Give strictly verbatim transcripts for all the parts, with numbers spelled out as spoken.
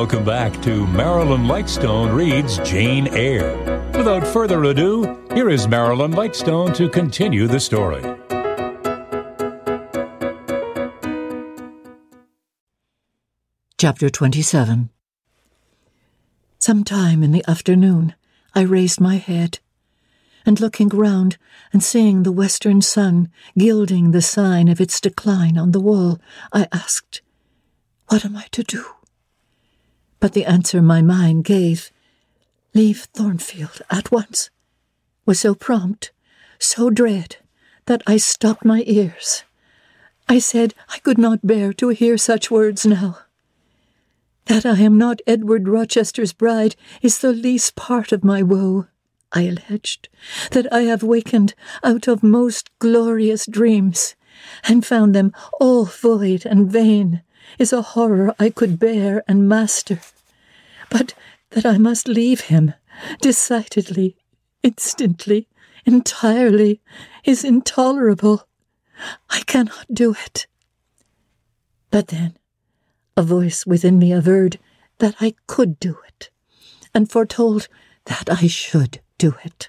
Welcome back to Marilyn Lightstone Reads Jane Eyre. Without further ado, here is Marilyn Lightstone to continue the story. Chapter twenty-seven. Sometime in the afternoon, I raised my head, and looking round and seeing the western sun gilding the sign of its decline on the wall, I asked, "What am I to do?" But the answer my mind gave, "Leave Thornfield at once," was so prompt, so dread, that I stopped my ears. I said I could not bear to hear such words now. That I am not Edward Rochester's bride is the least part of my woe, I alleged. That I have wakened out of most glorious dreams, and found them all void and vain, is a horror I could bear and master. But that I must leave him, decidedly, instantly, entirely, is intolerable. I cannot do it. But then a voice within me averred that I could do it, and foretold that I should do it.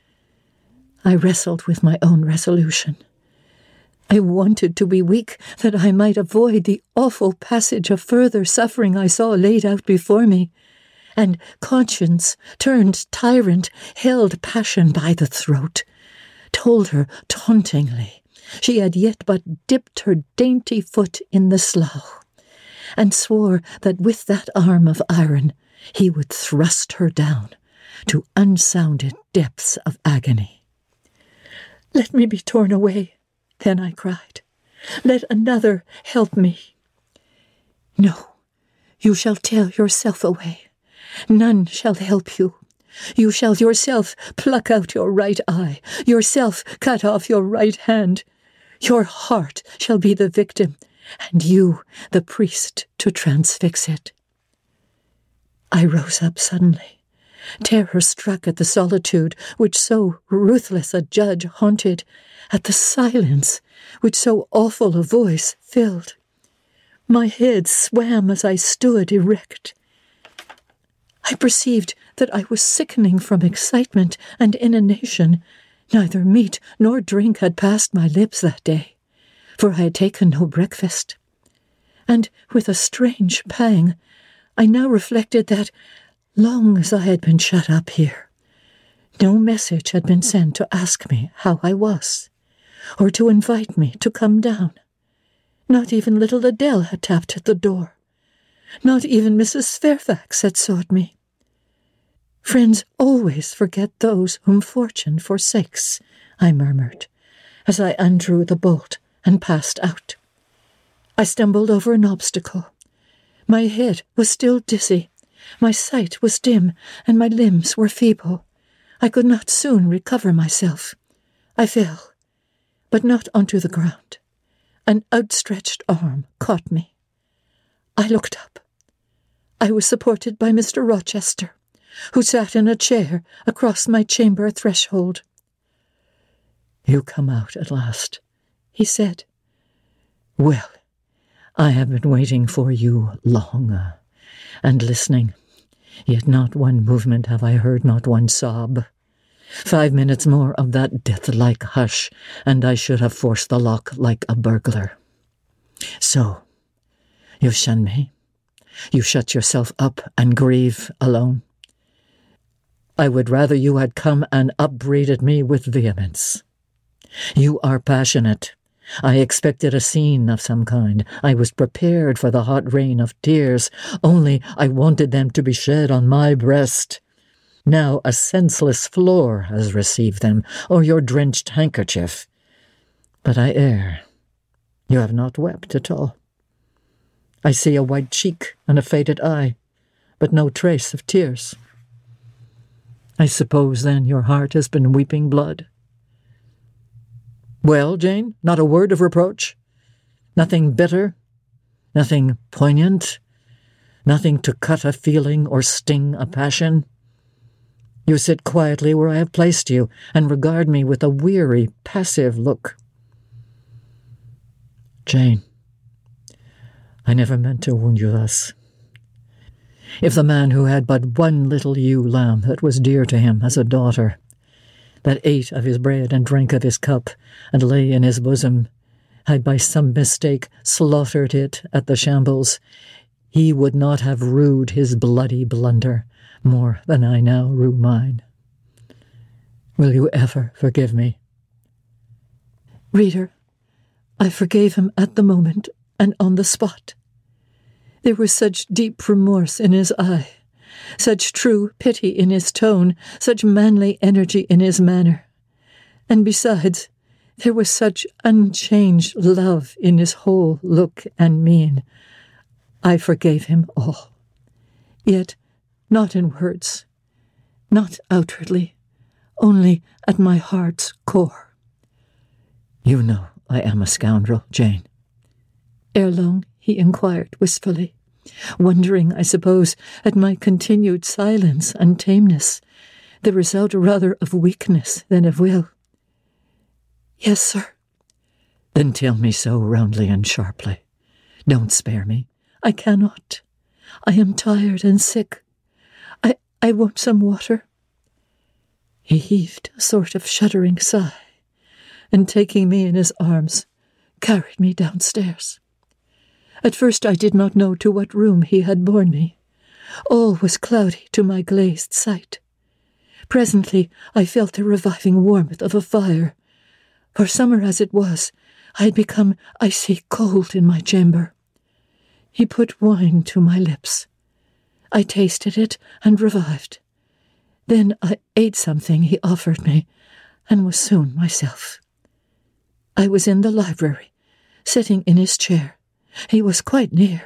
I wrestled with my own resolution. I wanted to be weak, that I might avoid the awful passage of further suffering I saw laid out before me, and conscience, turned tyrant, held passion by the throat, told her tauntingly she had yet but dipped her dainty foot in the slough, and swore that with that arm of iron he would thrust her down to unsounded depths of agony. "Let me be torn away," then I cried. "Let another help me." "No, you shall tear yourself away. None shall help you. You shall yourself pluck out your right eye, yourself cut off your right hand. Your heart shall be the victim, and you the priest to transfix it." I rose up suddenly, terror struck at the solitude which so ruthless a judge haunted, at the silence which so awful a voice filled. My head swam as I stood erect. I perceived that I was sickening from excitement and inanition. Neither meat nor drink had passed my lips that day, for I had taken no breakfast. And with a strange pang, I now reflected that, long as I had been shut up here, no message had been sent to ask me how I was, or to invite me to come down. Not even little Adele had tapped at the door. Not even Missus Fairfax had sought me. "Friends always forget those whom fortune forsakes," I murmured, as I undrew the bolt and passed out. I stumbled over an obstacle. My head was still dizzy, my sight was dim, and my limbs were feeble. I could not soon recover myself. I fell, but not onto the ground. An outstretched arm caught me. I looked up. I was supported by Mister Rochester, who sat in a chair across my chamber threshold. "You come out at last," he said. "Well, I have been waiting for you long, uh, and listening, yet not one movement have I heard, not one sob. Five minutes more of that death-like hush, and I should have forced the lock like a burglar. So, you shun me? You shut yourself up and grieve alone? I would rather you had come and upbraided me with vehemence. You are passionate. I expected a scene of some kind. I was prepared for the hot rain of tears, only I wanted them to be shed on my breast. Now a senseless floor has received them, or your drenched handkerchief. But I err. You have not wept at all. I see a white cheek and a faded eye, but no trace of tears. I suppose, then, your heart has been weeping blood. Well, Jane, not a word of reproach? Nothing bitter? Nothing poignant? Nothing to cut a feeling or sting a passion? You sit quietly where I have placed you, and regard me with a weary, passive look. Jane, I never meant to wound you thus. If the man who had but one little ewe lamb that was dear to him as a daughter, that ate of his bread and drank of his cup, and lay in his bosom, had by some mistake slaughtered it at the shambles, he would not have rued his bloody blunder more than I now rue mine. Will you ever forgive me? Reader, I forgave him at the moment and on the spot. There was such deep remorse in his eye, such true pity in his tone, such manly energy in his manner. And besides, there was such unchanged love in his whole look and mien. I forgave him all, yet not in words, not outwardly, only at my heart's core. You know I am a scoundrel, Jane. Ere long he inquired wistfully, wondering, I suppose, at my continued silence and tameness, the result rather of weakness than of will. Yes, sir. Then tell me so roundly and sharply. Don't spare me. I cannot. I am tired and sick. I, I want some water. He heaved a sort of shuddering sigh, and taking me in his arms, carried me downstairs. At first I did not know to what room he had borne me. All was cloudy to my glazed sight. Presently I felt the reviving warmth of a fire. For summer as it was, I had become icy cold in my chamber. He put wine to my lips. I tasted it and revived. Then I ate something he offered me, and was soon myself. I was in the library, sitting in his chair. He was quite near.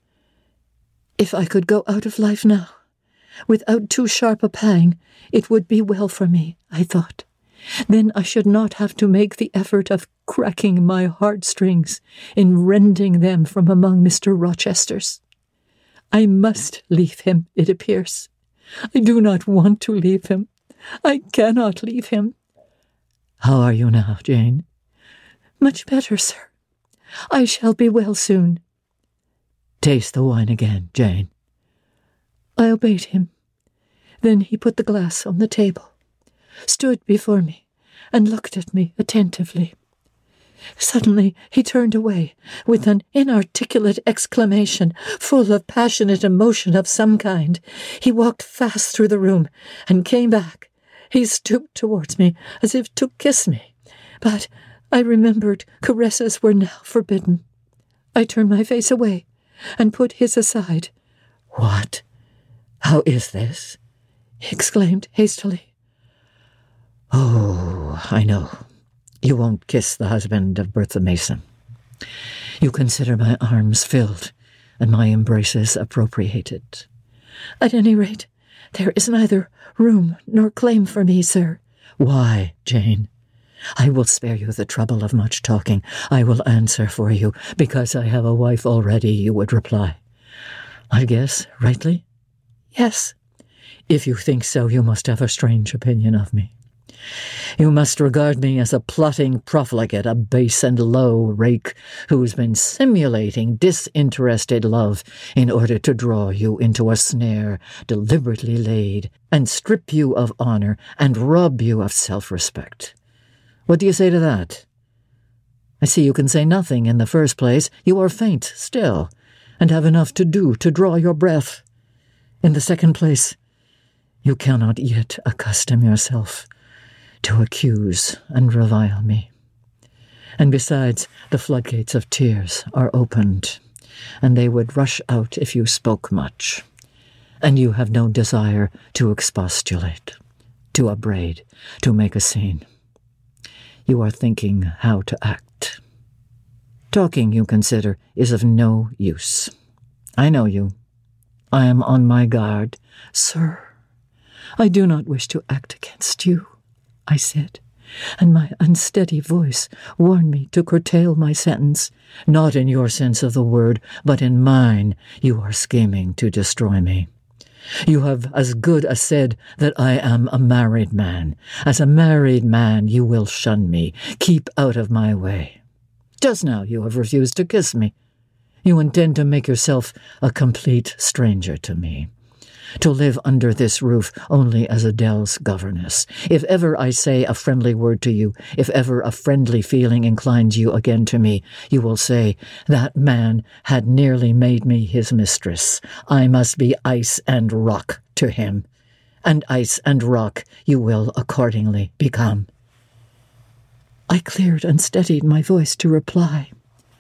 If I could go out of life now, without too sharp a pang, it would be well for me, I thought. Then I should not have to make the effort of cracking my heartstrings in rending them from among Mister Rochester's. I must leave him, it appears. I do not want to leave him. I cannot leave him. How are you now, Jane? Much better, sir. I shall be well soon. Taste the wine again, Jane. I obeyed him. Then he put the glass on the table, stood before me, and looked at me attentively. Suddenly he turned away, with an inarticulate exclamation, full of passionate emotion of some kind. He walked fast through the room, and came back. He stooped towards me, as if to kiss me, but I remembered caresses were now forbidden. I turned my face away, and put his aside. "What? How is this?" he exclaimed hastily. "Oh, I know. You won't kiss the husband of Bertha Mason. You consider my arms filled and my embraces appropriated. At any rate, there is neither room nor claim for me, sir." "Why, Jane? I will spare you the trouble of much talking. I will answer for you, because I have a wife already," you would reply. I guess rightly? Yes. If you think so, you must have a strange opinion of me. You must regard me as a plotting profligate, a base and low rake who's been simulating disinterested love in order to draw you into a snare deliberately laid and strip you of honor and rob you of self-respect. What do you say to that? I see you can say nothing in the first place. You are faint still, and have enough to do to draw your breath. In the second place, you cannot yet accustom yourself to accuse and revile me. And besides, the floodgates of tears are opened, and they would rush out if you spoke much. And you have no desire to expostulate, to upbraid, to make a scene. You are thinking how to act. Talking, you consider, is of no use. I know you. I am on my guard. "Sir, I do not wish to act against you," I said, and my unsteady voice warned me to curtail my sentence. "Not in your sense of the word, but in mine, you are scheming to destroy me. You have as good as said that I am a married man. As a married man, you will shun me, keep out of my way. Just now you have refused to kiss me. You intend to make yourself a complete stranger to me, to live under this roof only as Adele's governess. If ever I say a friendly word to you, if ever a friendly feeling inclines you again to me, you will say, that man had nearly made me his mistress. I must be ice and rock to him, and ice and rock you will accordingly become. I cleared and steadied my voice to reply.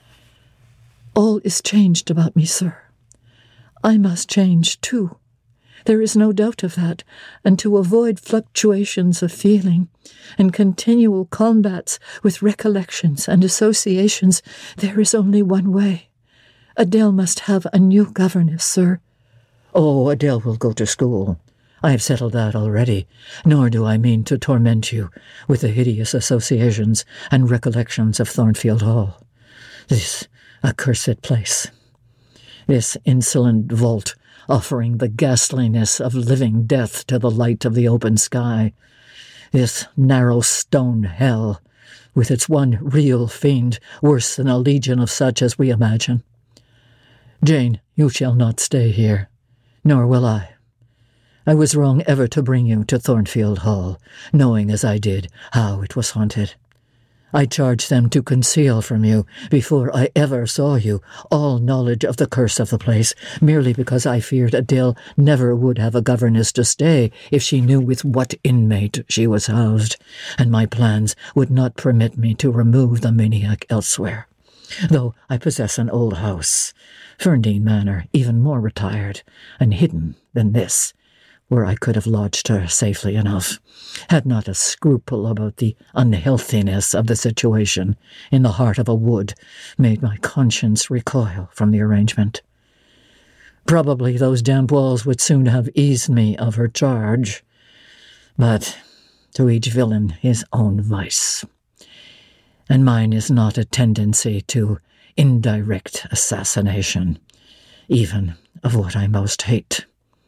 All is changed about me, sir. I must change, too. There is no doubt of that, and to avoid fluctuations of feeling and continual combats with recollections and associations, there is only one way. Adele must have a new governess, sir. Oh, Adele will go to school. I have settled that already, nor do I mean to torment you with the hideous associations and recollections of Thornfield Hall. This accursed place, this insolent vault, offering the ghastliness of living death to the light of the open sky, this narrow stone hell, with its one real fiend, worse than a legion of such as we imagine. Jane, you shall not stay here, nor will I. I was wrong ever to bring you to Thornfield Hall, knowing as I did how it was haunted. I charged them to conceal from you, before I ever saw you, all knowledge of the curse of the place, merely because I feared Adele never would have a governess to stay if she knew with what inmate she was housed, and my plans would not permit me to remove the maniac elsewhere. Though I possess an old house, Ferndean Manor, even more retired and hidden than this, where I could have lodged her safely enough, had not a scruple about the unhealthiness of the situation in the heart of a wood made my conscience recoil from the arrangement. Probably those damp walls would soon have eased me of her charge, but to each villain his own vice, and mine is not a tendency to indirect assassination, even of what I most hate.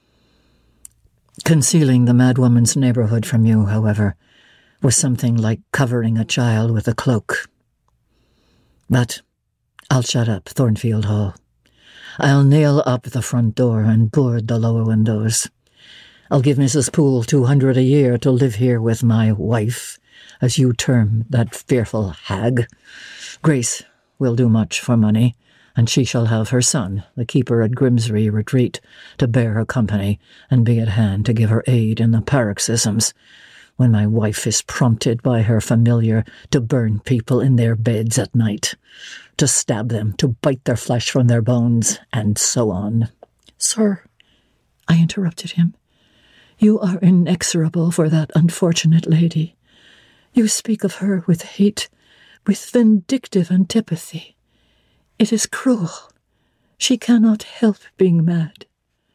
Concealing the madwoman's neighborhood from you, however, was something like covering a child with a cloak. But I'll shut up Thornfield Hall. I'll nail up the front door and board the lower windows. I'll give Missus Poole two hundred a year to live here with my wife, as you term that fearful hag. Grace will do much for money, and she shall have her son, the keeper at Grimsby Retreat, to bear her company and be at hand to give her aid in the paroxysms, when my wife is prompted by her familiar to burn people in their beds at night, to stab them, to bite their flesh from their bones, and so on. Sir, I interrupted him, you are inexorable for that unfortunate lady. You speak of her with hate, with vindictive antipathy. It is cruel. She cannot help being mad.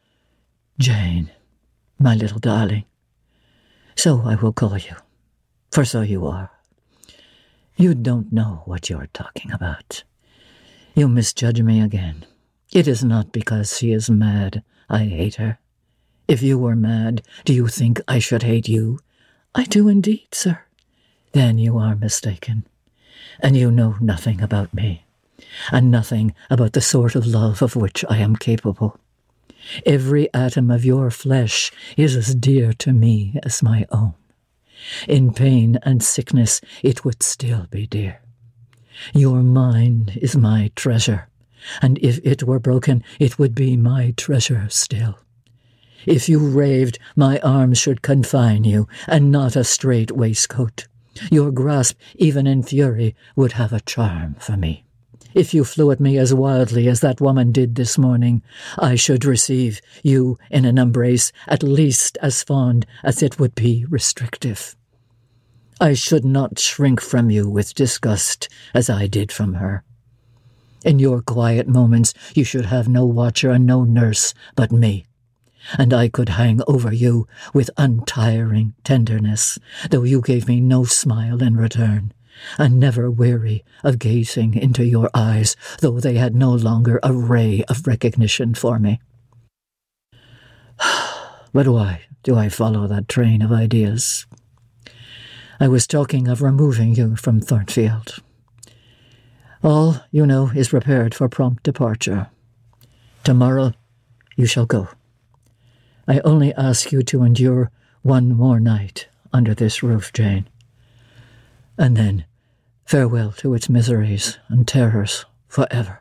Jane, my little darling, so I will call you, for so you are. You don't know what you're talking about. You misjudge me again. It is not because she is mad I hate her. If you were mad, do you think I should hate you? I do indeed, sir. Then you are mistaken, and you know nothing about me, and nothing about the sort of love of which I am capable. Every atom of your flesh is as dear to me as my own. In pain and sickness it would still be dear. Your mind is my treasure, and if it were broken, it would be my treasure still. If you raved, my arms should confine you, and not a strait waistcoat. Your grasp, even in fury, would have a charm for me. If you flew at me as wildly as that woman did this morning, I should receive you in an embrace at least as fond as it would be restrictive. I should not shrink from you with disgust as I did from her. In your quiet moments you should have no watcher and no nurse but me, and I could hang over you with untiring tenderness, though you gave me no smile in return, and never weary of gazing into your eyes, though they had no longer a ray of recognition for me. But why do I follow that train of ideas? I was talking of removing you from Thornfield. All, you know, is prepared for prompt departure. Tomorrow you shall go. I only ask you to endure one more night under this roof, Jane. And then farewell to its miseries and terrors forever.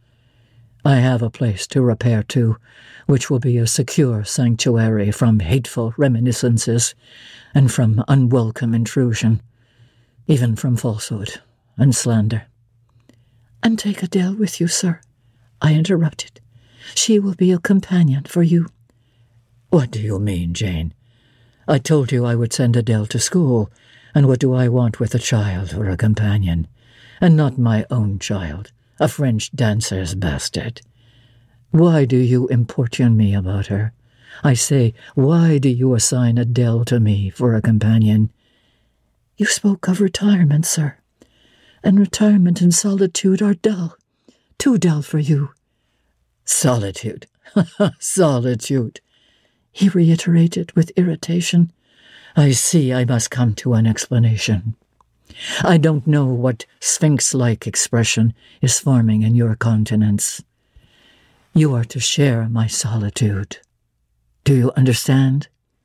I have a place to repair to, which will be a secure sanctuary from hateful reminiscences and from unwelcome intrusion, even from falsehood and slander. And take Adele with you, sir, I interrupted. She will be a companion for you. What do you mean, Jane? I told you I would send Adele to school, and what do I want with a child or a companion? And not my own child, a French dancer's bastard. Why do you importune me about her? I say, why do you assign Adele to me for a companion? You spoke of retirement, sir, and retirement and solitude are dull, too dull for you. Solitude, solitude, he reiterated with irritation. I see I must come to an explanation. I don't know what sphinx-like expression is forming in your countenance. You are to share my solitude. Do you understand?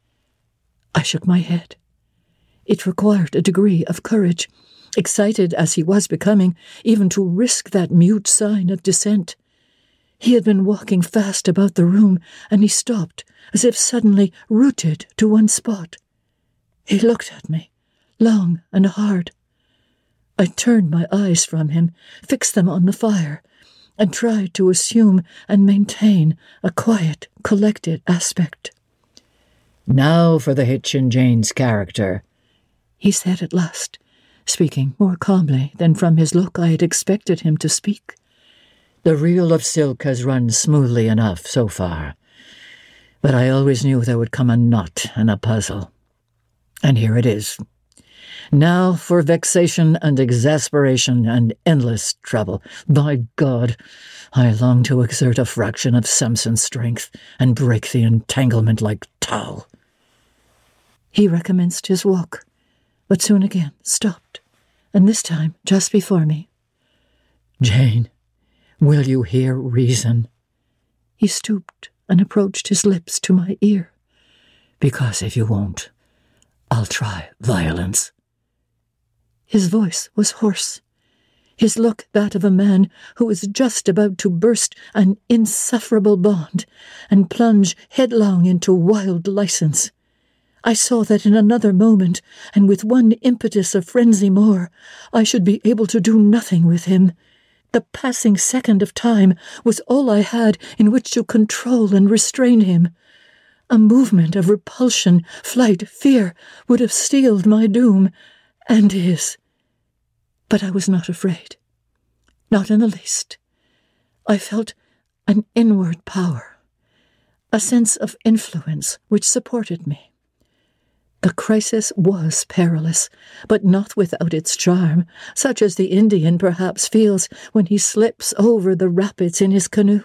I shook my head. It required a degree of courage, excited as he was becoming, even to risk that mute sign of dissent. He had been walking fast about the room, and he stopped, as if suddenly rooted to one spot. He looked at me, long and hard. I turned my eyes from him, fixed them on the fire, and tried to assume and maintain a quiet, collected aspect. Now for the hitch in Jane's character, he said at last, speaking more calmly than from his look I had expected him to speak. The reel of silk has run smoothly enough so far, but I always knew there would come a knot and a puzzle. And here it is. Now for vexation and exasperation and endless trouble. By God, I long to exert a fraction of Samson's strength and break the entanglement like tow. He recommenced his walk, but soon again stopped, and this time just before me. Jane, will you hear reason? He stooped and approached his lips to my ear. Because if you won't, I'll try violence. His voice was hoarse, his look that of a man who is just about to burst an insufferable bond and plunge headlong into wild license. I saw that in another moment, and with one impetus of frenzy more, I should be able to do nothing with him. The passing second of time was all I had in which to control and restrain him. A movement of repulsion, flight, fear would have sealed my doom, and his. But I was not afraid. Not in the least. I felt an inward power, a sense of influence which supported me. The crisis was perilous, but not without its charm, such as the Indian perhaps feels when he slips over the rapids in his canoe.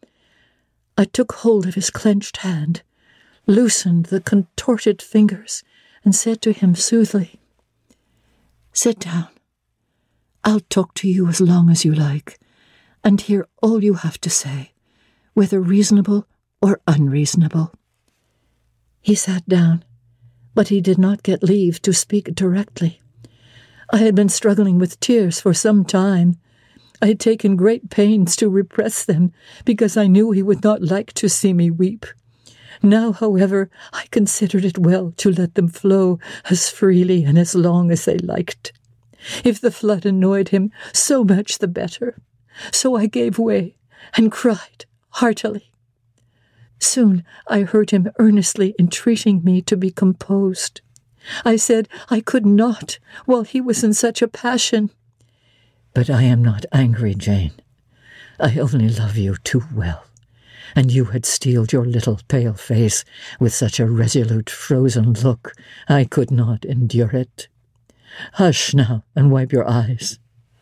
I took hold of his clenched hand, loosened the contorted fingers, and said to him soothingly, "Sit down. I'll talk to you as long as you like, and hear all you have to say, whether reasonable or unreasonable." He sat down, but he did not get leave to speak directly. I had been struggling with tears for some time. I had taken great pains to repress them, because I knew he would not like to see me weep. Now, however, I considered it well to let them flow as freely and as long as they liked. If the flood annoyed him, so much the better. So I gave way and cried heartily. Soon I heard him earnestly entreating me to be composed. I said I could not while he was in such a passion. But I am not angry, Jane. I only love you too well, and you had steeled your little pale face with such a resolute frozen look, I could not endure it. Hush now and wipe your eyes.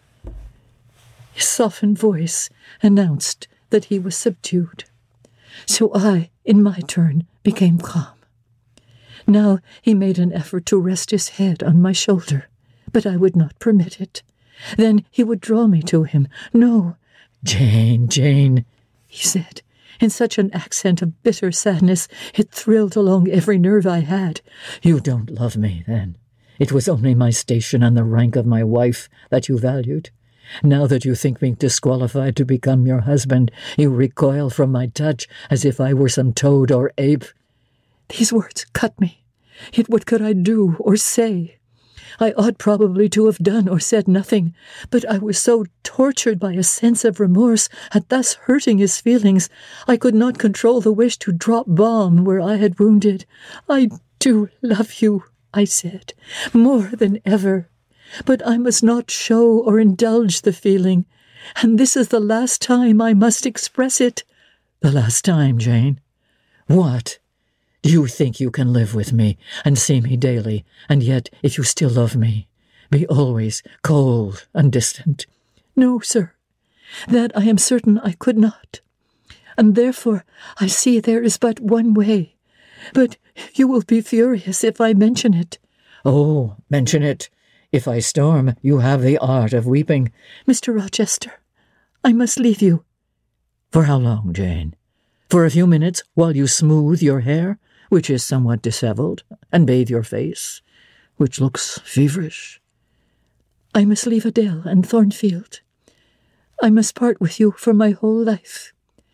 His softened voice announced that he was subdued. So I, in my turn, became calm. Now he made an effort to rest his head on my shoulder, but I would not permit it. Then he would draw me to him. No, Jane, Jane, he said, in such an accent of bitter sadness it thrilled along every nerve I had. You don't love me, then. It was only my station and the rank of my wife that you valued. Now that you think me disqualified to become your husband, you recoil from my touch as if I were some toad or ape. These words cut me. Yet what could I do or say? I ought probably to have done or said nothing, but I was so tortured by a sense of remorse at thus hurting his feelings, I could not control the wish to drop balm where I had wounded. I do love you, I said, more than ever. But I must not show or indulge the feeling, and this is the last time I must express it. The last time, Jane? What? Do you think you can live with me and see me daily, and yet, if you still love me, be always cold and distant? No, sir, that I am certain I could not, and therefore I see there is but one way. But you will be furious if I mention it. Oh, mention it. If I storm, you have the art of weeping. Mister Rochester, I must leave you. For how long, Jane? For a few minutes while you smooth your hair, which is somewhat dishevelled, and bathe your face, which looks feverish. I must leave Adele and Thornfield. I must part with you for my whole life.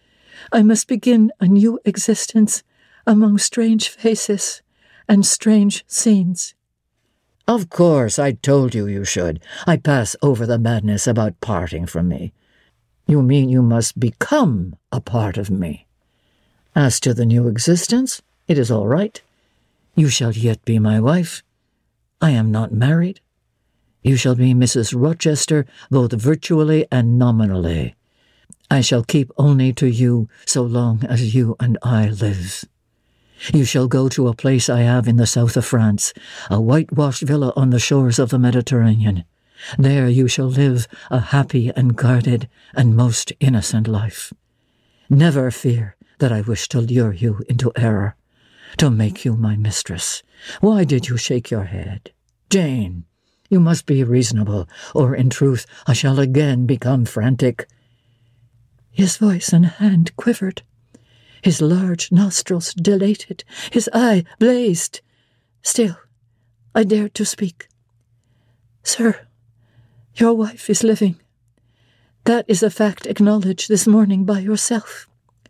I must begin a new existence among strange faces and strange scenes. Of course, I told you you should. I pass over the madness about parting from me. You mean you must become a part of me. As to the new existence, it is all right. You shall yet be my wife. I am not married. You shall be Missus Rochester, both virtually and nominally. I shall keep only to you so long as you and I live. You shall go to a place I have in the south of France, a whitewashed villa on the shores of the Mediterranean. There you shall live a happy and guarded and most innocent life. Never fear that I wish to lure you into error, to make you my mistress. Why did you shake your head? Jane, you must be reasonable, or in truth I shall again become frantic. His voice and hand quivered. His large nostrils dilated. His eye blazed. Still, I dared to speak. Sir, your wife is living. That is a fact acknowledged this morning by yourself.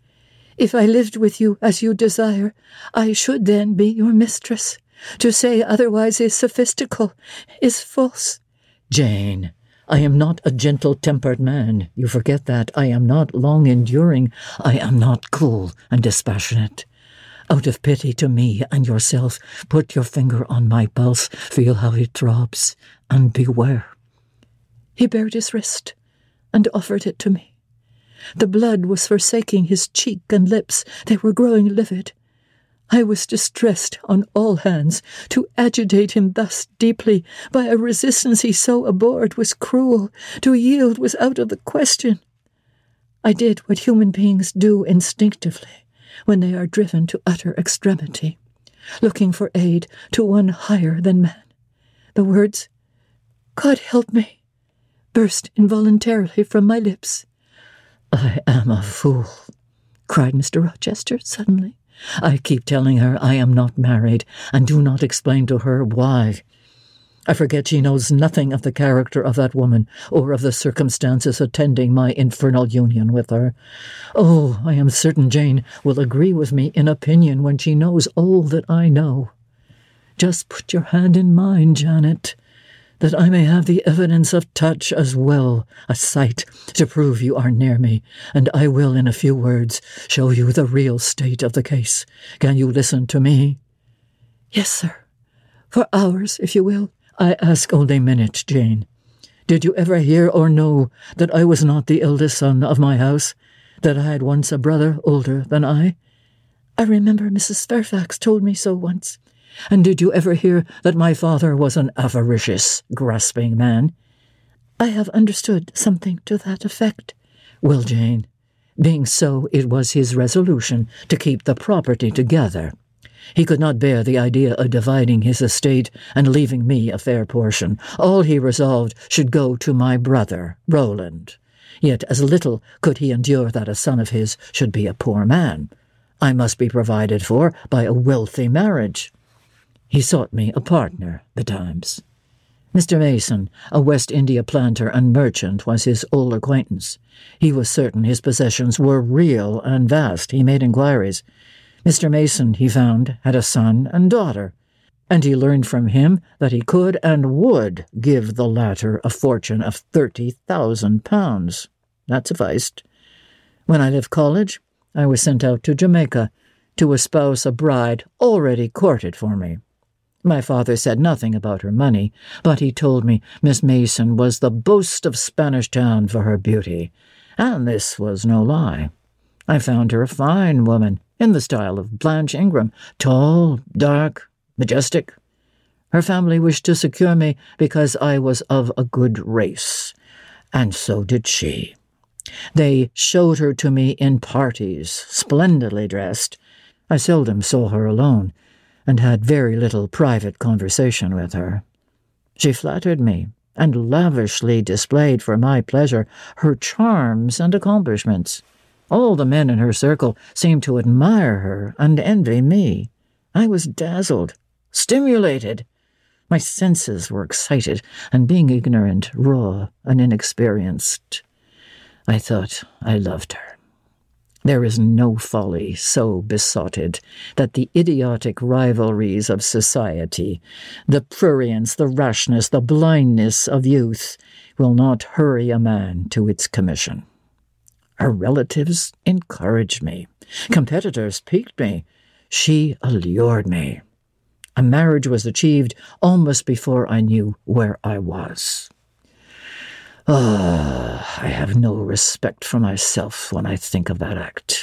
If I lived with you as you desire, I should then be your mistress. To say otherwise is sophistical, is false. Jane, I am not a gentle-tempered man. You forget that. I am not long-enduring. I am not cool and dispassionate. Out of pity to me and yourself, put your finger on my pulse, feel how it throbs, and beware. He bared his wrist and offered it to me. The blood was forsaking his cheek and lips. They were growing livid. I was distressed on all hands. To agitate him thus deeply by a resistance he so abhorred was cruel. To yield was out of the question. I did what human beings do instinctively when they are driven to utter extremity, looking for aid to one higher than man. The words, "God help me," burst involuntarily from my lips. I am a fool, cried Mister Rochester suddenly. I keep telling her I am not married, and do not explain to her why. I forget she knows nothing of the character of that woman, or of the circumstances attending my infernal union with her. Oh, I am certain Jane will agree with me in opinion when she knows all that I know. Just put your hand in mine, Janet, that I may have the evidence of touch as well as sight to prove you are near me, and I will in a few words show you the real state of the case. Can you listen to me? Yes, sir. For hours, if you will. I ask only minutes, Jane. Did you ever hear or know that I was not the eldest son of my house, that I had once a brother older than I? I remember Missus Fairfax told me so once. And did you ever hear that my father was an avaricious, grasping man? I have understood something to that effect. Well, Jane, being so, it was his resolution to keep the property together. He could not bear the idea of dividing his estate and leaving me a fair portion. All he resolved should go to my brother, Roland. Yet as little could he endure that a son of his should be a poor man. I must be provided for by a wealthy marriage. He sought me a partner betimes. Mister Mason, a West India planter and merchant, was his old acquaintance. He was certain his possessions were real and vast. He made inquiries. Mister Mason, he found, had a son and daughter, and he learned from him that he could and would give the latter a fortune of thirty thousand pounds. That sufficed. When I left college, I was sent out to Jamaica to espouse a bride already courted for me. My father said nothing about her money, but he told me Miss Mason was the boast of Spanish Town for her beauty, and this was no lie. I found her a fine woman, in the style of Blanche Ingram, tall, dark, majestic. Her family wished to secure me because I was of a good race, and so did she. They showed her to me in parties, splendidly dressed. I seldom saw her alone, and had very little private conversation with her. She flattered me, and lavishly displayed for my pleasure her charms and accomplishments. All the men in her circle seemed to admire her and envy me. I was dazzled, stimulated. My senses were excited, and being ignorant, raw, and inexperienced, I thought I loved her. There is no folly so besotted that the idiotic rivalries of society, the prurience, the rashness, the blindness of youth will not hurry a man to its commission. Her relatives encouraged me. Competitors piqued me. She allured me. A marriage was achieved almost before I knew where I was. Ah, I have no respect for myself when I think of that act.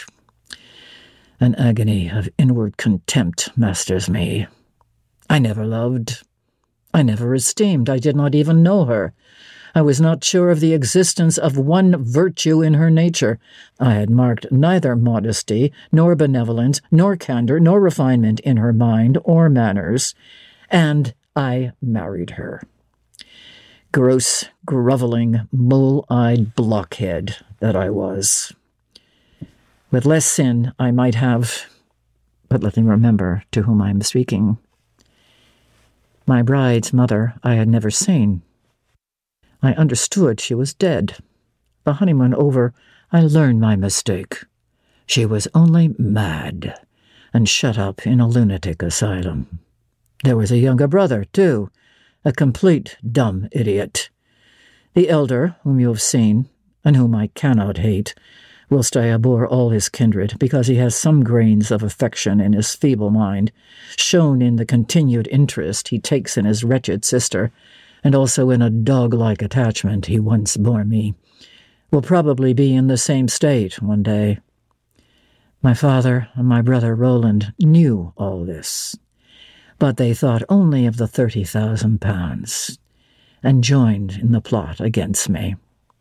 An agony of inward contempt masters me. I never loved. I never esteemed. I did not even know her. I was not sure of the existence of one virtue in her nature. I had marked neither modesty, nor benevolence, nor candor, nor refinement in her mind or manners, and I married her. Gross, groveling, mole-eyed blockhead that I was. With less sin I might have, but let me remember to whom I am speaking. My bride's mother I had never seen. I understood she was dead. The honeymoon over, I learned my mistake. She was only mad, and shut up in a lunatic asylum. There was a younger brother, too, a complete dumb idiot. The elder, whom you have seen, and whom I cannot hate, whilst I abhor all his kindred, because he has some grains of affection in his feeble mind, shown in the continued interest he takes in his wretched sister, and also in a dog-like attachment he once bore me, will probably be in the same state one day. My father and my brother Roland knew all this, but they thought only of the thirty thousand pounds, and joined in the plot against me.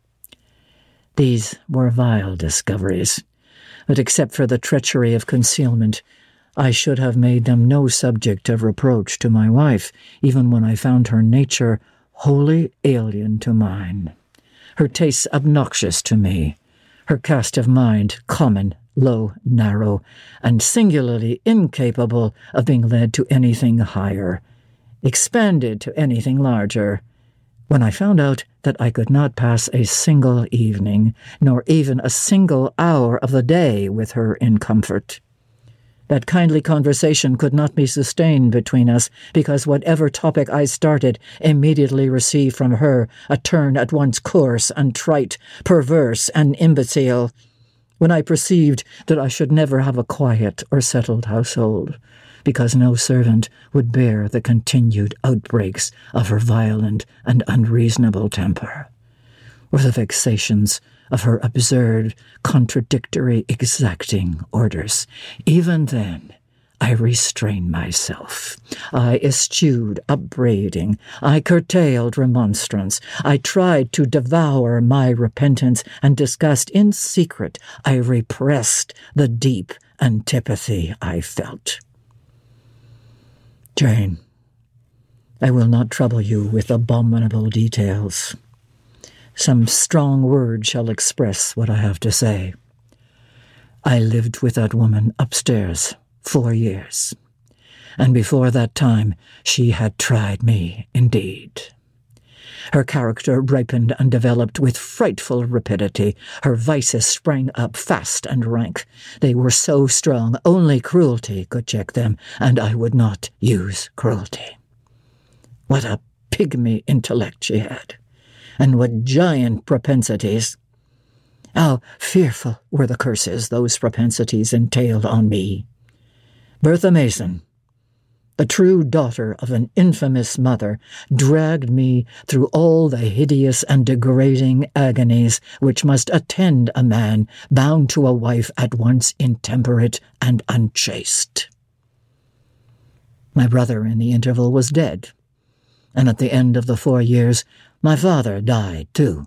These were vile discoveries, but except for the treachery of concealment, I should have made them no subject of reproach to my wife, even when I found her nature wholly alien to mine, her tastes obnoxious to me, her cast of mind common, low, narrow, and singularly incapable of being led to anything higher, expanded to anything larger. When I found out that I could not pass a single evening, nor even a single hour of the day with her in comfort, that kindly conversation could not be sustained between us, because whatever topic I started immediately received from her a turn at once coarse and trite, perverse and imbecile. When I perceived that I should never have a quiet or settled household, because no servant would bear the continued outbreaks of her violent and unreasonable temper, or the vexations of her absurd, contradictory, exacting orders, even then I restrained myself. I eschewed upbraiding. I curtailed remonstrance. I tried to devour my repentance and disgust in secret. I repressed the deep antipathy I felt. Jane, I will not trouble you with abominable details. Some strong word shall express what I have to say. I lived with that woman upstairs four years, and before that time she had tried me indeed. Her character ripened and developed with frightful rapidity. Her vices sprang up fast and rank. They were so strong, only cruelty could check them, and I would not use cruelty. What a pygmy intellect she had, and what giant propensities. How fearful were the curses those propensities entailed on me. Bertha Mason, the true daughter of an infamous mother, dragged me through all the hideous and degrading agonies which must attend a man bound to a wife at once intemperate and unchaste. My brother in the interval was dead, and at the end of the four years my father died too.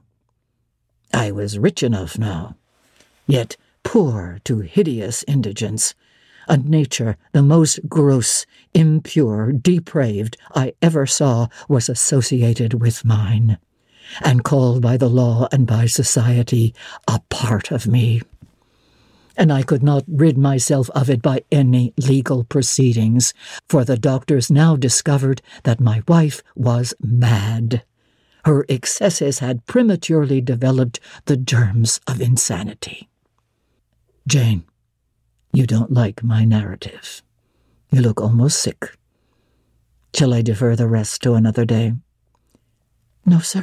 I was rich enough now, yet poor to hideous indigence, a nature the most gross, impure, depraved I ever saw was associated with mine, and called by the law and by society a part of me. And I could not rid myself of it by any legal proceedings, for the doctors now discovered that my wife was mad. Her excesses had prematurely developed the germs of insanity. Jane, you don't like my narrative. You look almost sick. Shall I defer the rest to another day? No, sir.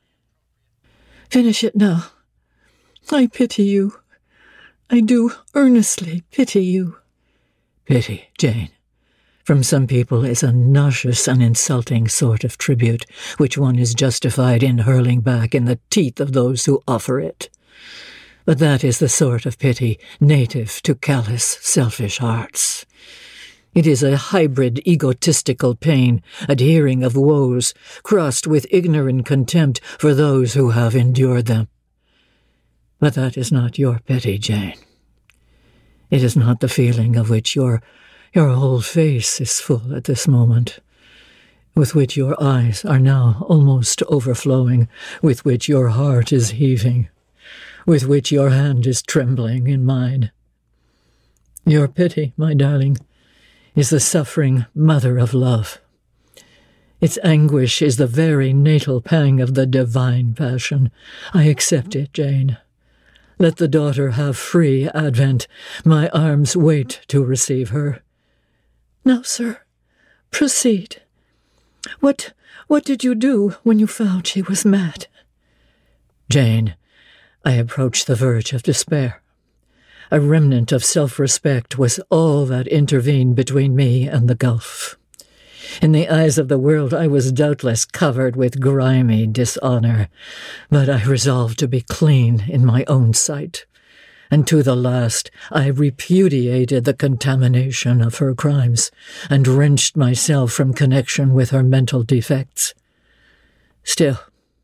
Finish it now. I pity you. I do earnestly pity you. Pity, Jane, from some people is a nauseous and insulting sort of tribute, which one is justified in hurling back in the teeth of those who offer it. But that is the sort of pity native to callous, selfish hearts. It is a hybrid egotistical pain, adhering of woes, crossed with ignorant contempt for those who have endured them. But that is not your pity, Jane. It is not the feeling of which your Your whole face is full at this moment, with which your eyes are now almost overflowing, with which your heart is heaving, with which your hand is trembling in mine. Your pity, my darling, is the suffering mother of love. Its anguish is the very natal pang of the divine passion. I accept it, Jane. Let the daughter have free advent. My arms wait to receive her. Now, sir, proceed. What, what did you do when you found she was mad? Jane, I approached the verge of despair. A remnant of self-respect was all that intervened between me and the gulf. In the eyes of the world I was doubtless covered with grimy dishonor, but I resolved to be clean in my own sight. And to the last I repudiated the contamination of her crimes, and wrenched myself from connection with her mental defects. Still,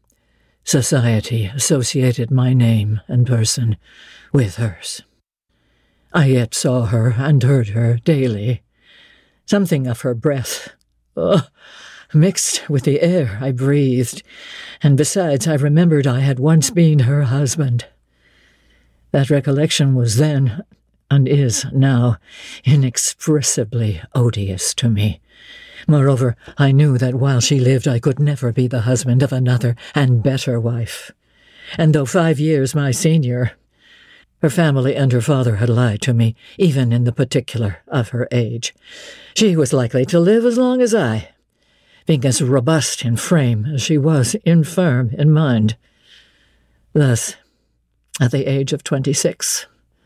society associated my name and person with hers. I yet saw her and heard her daily. Something of her breath, oh, mixed with the air I breathed, and besides I remembered I had once been her husband. That recollection was then, and is now, inexpressibly odious to me. Moreover, I knew that while she lived I could never be the husband of another and better wife. And though five years my senior, her family and her father had lied to me, even in the particular of her age. She was likely to live as long as I, being as robust in frame as she was infirm in mind. Thus, at the age of twenty-six,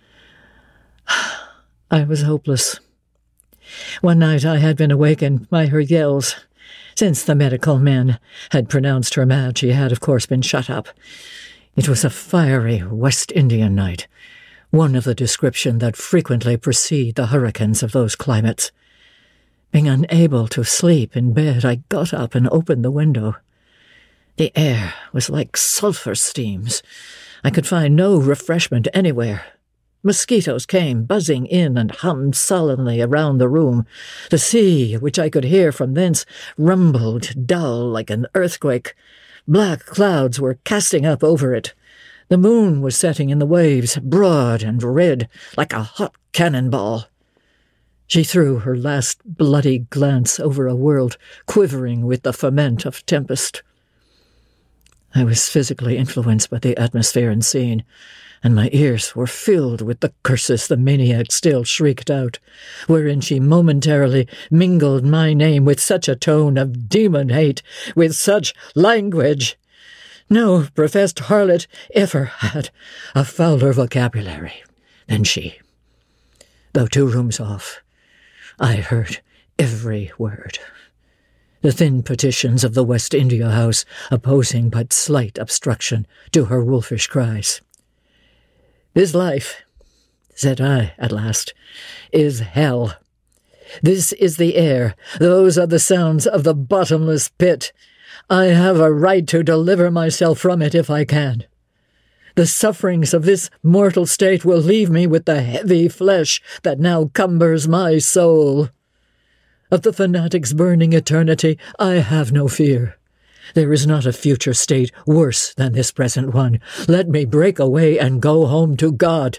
I was hopeless. One night I had been awakened by her yells. Since the medical men had pronounced her mad, she had, of course, been shut up. It was a fiery West Indian night, one of the description that frequently precede the hurricanes of those climates. Being unable to sleep in bed, I got up and opened the window. The air was like sulphur steams. I could find no refreshment anywhere. Mosquitoes came buzzing in and hummed sullenly around the room. The sea, which I could hear from thence, rumbled dull like an earthquake. Black clouds were casting up over it. The moon was setting in the waves, broad and red, like a hot cannonball. She threw her last bloody glance over a world quivering with the ferment of tempest. I was physically influenced by the atmosphere and scene, and my ears were filled with the curses the maniac still shrieked out, wherein she momentarily mingled my name with such a tone of demon hate, with such language. No professed harlot ever had a fouler vocabulary than she. Though two rooms off, I heard every word. The thin petitions of the West India House opposing but slight obstruction to her wolfish cries. "This life," said I at last, "is hell. This is the air. Those are the sounds of the bottomless pit. I have a right to deliver myself from it if I can. The sufferings of this mortal state will leave me with the heavy flesh that now cumbers my soul. Of the fanatic's burning eternity, I have no fear. There is not a future state worse than this present one. Let me break away and go home to God."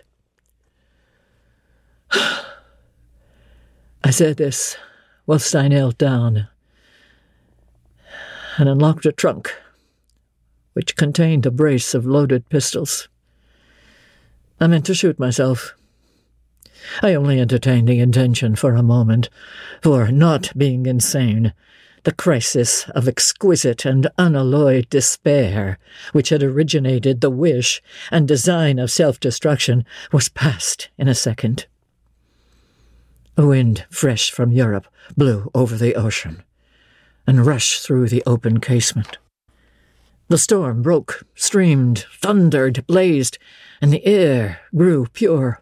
I said this whilst I knelt down and unlocked a trunk which contained a brace of loaded pistols. I meant to shoot myself. I only entertained the intention for a moment, for, not being insane, the crisis of exquisite and unalloyed despair, which had originated the wish and design of self-destruction, was past in a second. A wind fresh from Europe blew over the ocean and rushed through the open casement. The storm broke, streamed, thundered, blazed, and the air grew pure.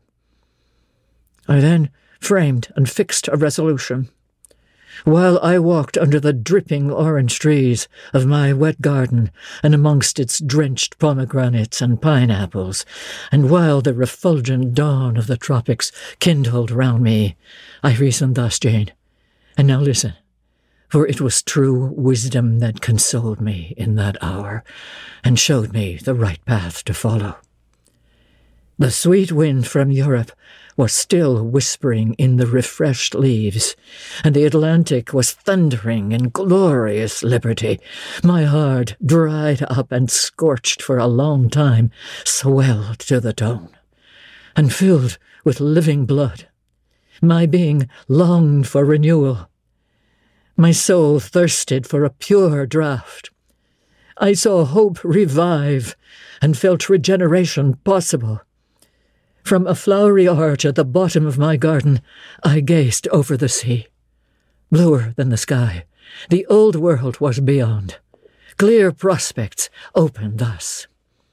I then framed and fixed a resolution. While I walked under the dripping orange trees of my wet garden and amongst its drenched pomegranates and pineapples, and while the refulgent dawn of the tropics kindled round me, I reasoned thus, Jane. And now listen, for it was true wisdom that consoled me in that hour, and showed me the right path to follow. The sweet wind from Europe was still whispering in the refreshed leaves, and the Atlantic was thundering in glorious liberty. My heart, dried up and scorched for a long time, swelled to the tone, and filled with living blood. My being longed for renewal. My soul thirsted for a pure draught. I saw hope revive, and felt regeneration possible. From a flowery arch at the bottom of my garden, I gazed over the sea. Bluer than the sky, the old world was beyond. Clear prospects opened thus.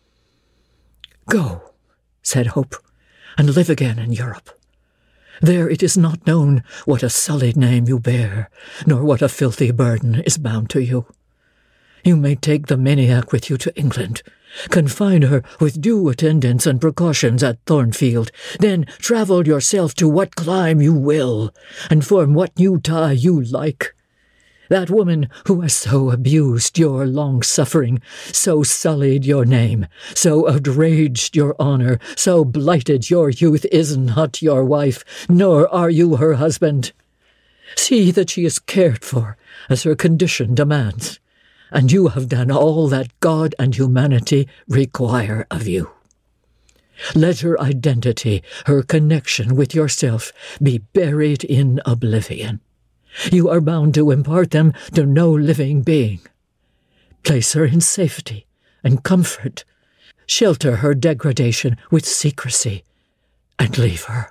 "Go," said Hope, "and live again in Europe. There it is not known what a sullied name you bear, nor what a filthy burden is bound to you. You may take the maniac with you to England, confine her with due attendance and precautions at Thornfield, then travel yourself to what clime you will, and form what new tie you like. That woman who has so abused your long-suffering, so sullied your name, so outraged your honour, so blighted your youth is not your wife, nor are you her husband. See that she is cared for as her condition demands, and you have done all that God and humanity require of you. Let her identity, her connection with yourself, be buried in oblivion. You are bound to impart them to no living being. Place her in safety and comfort. Shelter her degradation with secrecy, and leave her."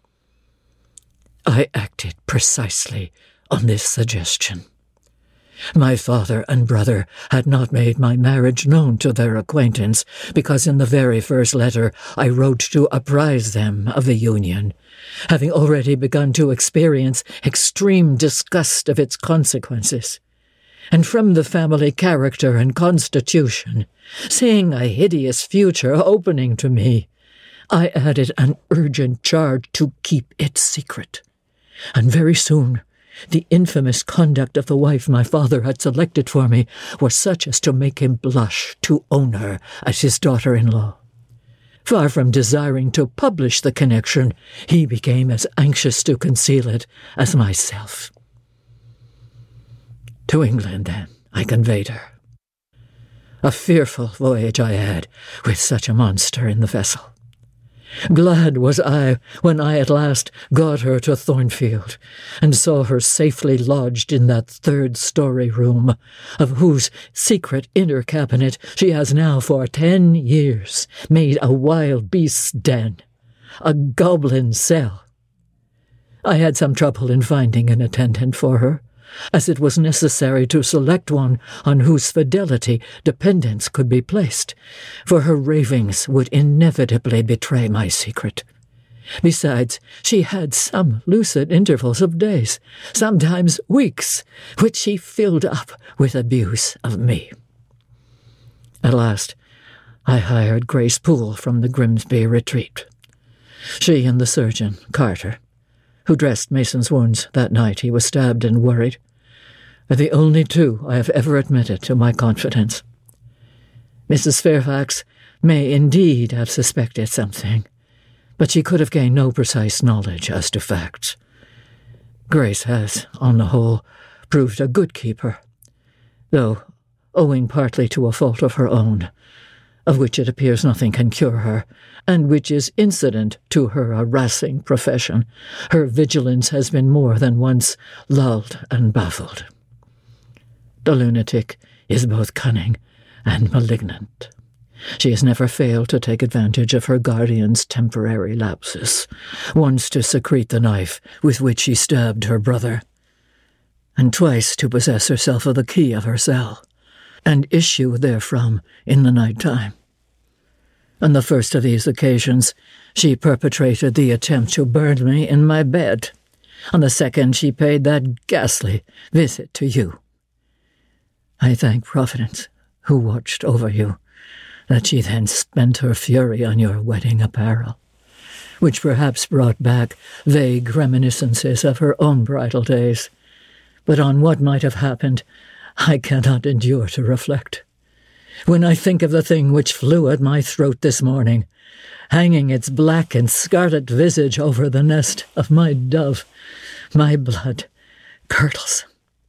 I acted precisely on this suggestion. My father and brother had not made my marriage known to their acquaintance, because in the very first letter I wrote to apprise them of the union, having already begun to experience extreme disgust of its consequences. And from the family character and constitution, seeing a hideous future opening to me, I added an urgent charge to keep it secret. And very soon, the infamous conduct of the wife my father had selected for me was such as to make him blush to own her as his daughter-in-law. Far from desiring to publish the connection, he became as anxious to conceal it as myself. To England, then, I conveyed her. A fearful voyage I had, with such a monster in the vessel. Glad was I when I at last got her to Thornfield, and saw her safely lodged in that third-story room, of whose secret inner cabinet she has now for ten years made a wild beast's den, a goblin cell. I had some trouble in finding an attendant for her, as it was necessary to select one on whose fidelity dependence could be placed, for her ravings would inevitably betray my secret. Besides, she had some lucid intervals of days, sometimes weeks, which she filled up with abuse of me. At last, I hired Grace Poole from the Grimsby retreat. She and the surgeon, Carter, who dressed Mason's wounds that night he was stabbed and worried, are the only two I have ever admitted to my confidence. Missus Fairfax may indeed have suspected something, but she could have gained no precise knowledge as to facts. Grace has, on the whole, proved a good keeper, though owing partly to a fault of her own, of which it appears nothing can cure her, and which is incident to her harassing profession, her vigilance has been more than once lulled and baffled. The lunatic is both cunning and malignant. She has never failed to take advantage of her guardian's temporary lapses, once to secrete the knife with which she stabbed her brother, and twice to possess herself of the key of her cell, and issue therefrom in the night time. On the first of these occasions, she perpetrated the attempt to burn me in my bed. On the second, she paid that ghastly visit to you. I thank Providence, who watched over you, that she then spent her fury on your wedding apparel, which perhaps brought back vague reminiscences of her own bridal days. But on what might have happened, I cannot endure to reflect. When I think of the thing which flew at my throat this morning, hanging its black and scarlet visage over the nest of my dove, my blood curdles.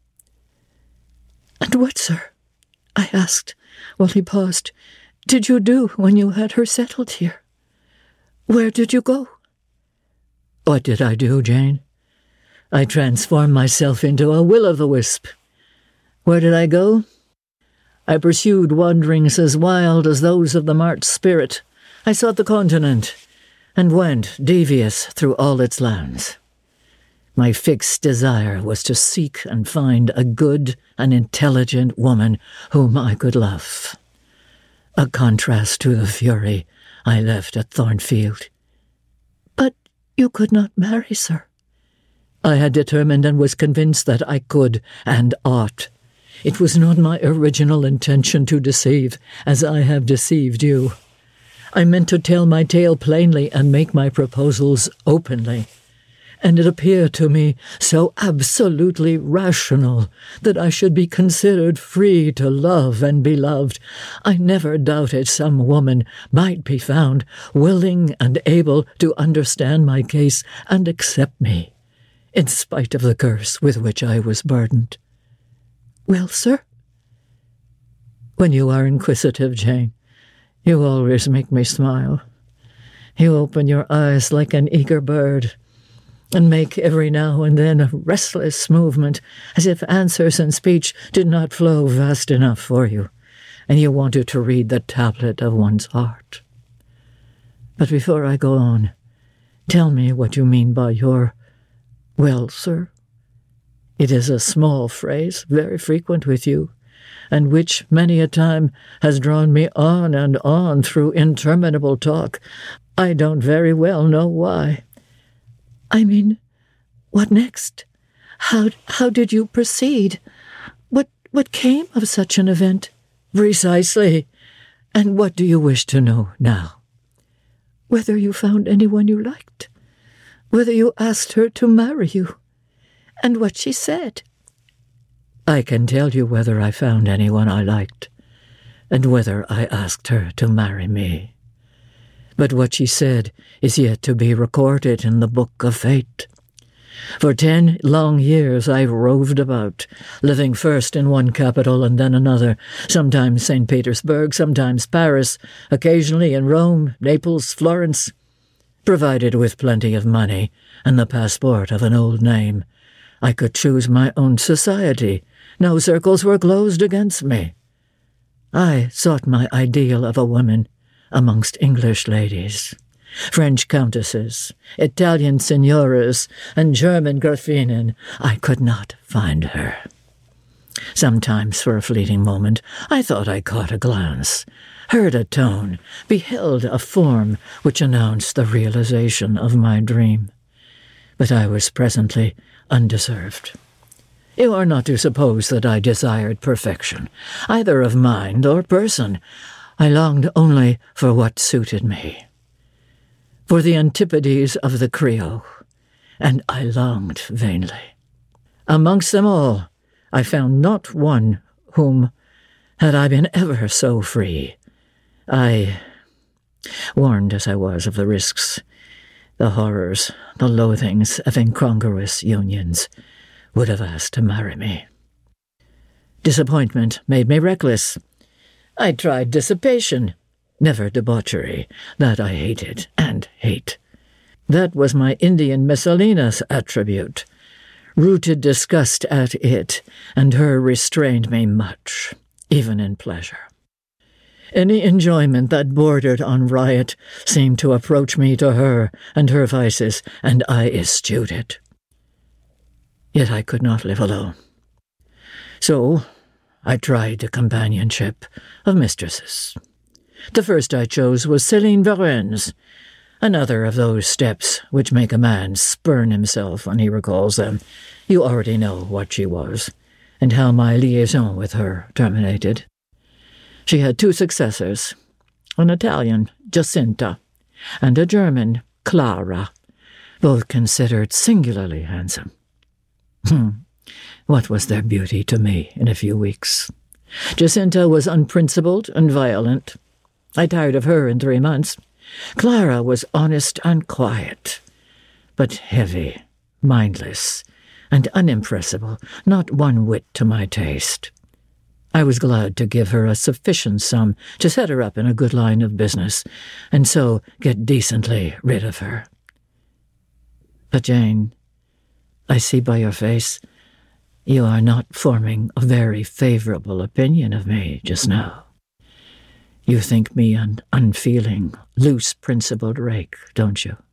"And what, sir," I asked, while he paused, "did you do when you had her settled here? Where did you go?" "What did I do, Jane? I transformed myself into a will-o'-the-wisp. Where did I go? I pursued wanderings as wild as those of the March spirit. I sought the continent, and went devious through all its lands. My fixed desire was to seek and find a good and intelligent woman whom I could love. A contrast to the fury I left at Thornfield." "But you could not marry, sir." "I had determined and was convinced that I could and ought. It was not my original intention to deceive, as I have deceived you. I meant to tell my tale plainly and make my proposals openly. And it appeared to me so absolutely rational that I should be considered free to love and be loved. I never doubted some woman might be found willing and able to understand my case and accept me, in spite of the curse with which I was burdened." "Well, sir?" "When you are inquisitive, Jane, you always make me smile. You open your eyes like an eager bird, and make every now and then a restless movement, as if answers and speech did not flow fast enough for you, and you wanted to read the tablet of one's heart. But before I go on, tell me what you mean by your, well, sir. It is a small phrase, very frequent with you, and which many a time has drawn me on and on through interminable talk. I don't very well know why." "I mean, what next? How how did you proceed? What what came of such an event?" "Precisely. And what do you wish to know now?" whether you found anyone you liked, whether you asked her to marry you, and what she said." "I can tell you whether I found anyone I liked, and whether I asked her to marry me. But what she said is yet to be recorded in the book of fate. For ten long years I roved about, living first in one capital and then another, sometimes Saint Petersburg, sometimes Paris, occasionally in Rome, Naples, Florence, provided with plenty of money and the passport of an old name. I could choose my own society. No circles were closed against me. I sought my ideal of a woman amongst English ladies, French countesses, Italian signoras, and German Gräfinnen. I could not find her. Sometimes, for a fleeting moment, I thought I caught a glance, heard a tone, beheld a form which announced the realization of my dream. But I was presently undeserved. You are not to suppose that I desired perfection, either of mind or person. I longed only for what suited me, for the antipodes of the Creole, and I longed vainly. Amongst them all, I found not one whom, had I been ever so free, I, warned as I was of the risks, the horrors, the loathings of incongruous unions, would have asked to marry me. Disappointment made me reckless. I tried dissipation, never debauchery. That I hated and hate. That was my Indian Messalinas attribute. Rooted disgust at it and her restrained me much, even in pleasure. Any enjoyment that bordered on riot seemed to approach me to her and her vices, and I eschewed it. Yet I could not live alone. So I tried the companionship of mistresses. The first I chose was Céline Varens, another of those steps which make a man spurn himself when he recalls them. You already know what she was, and how my liaison with her terminated. She had two successors, an Italian, Giacinta, and a German, Clara, both considered singularly handsome. Hmm. What was their beauty to me in a few weeks? Giacinta was unprincipled and violent. I tired of her in three months. Clara was honest and quiet, but heavy, mindless, and unimpressible, not one whit to my taste. I was glad to give her a sufficient sum to set her up in a good line of business, and so get decently rid of her. But, Jane, I see by your face you are not forming a very favorable opinion of me just now. You think me an unfeeling, loose-principled rake, don't you?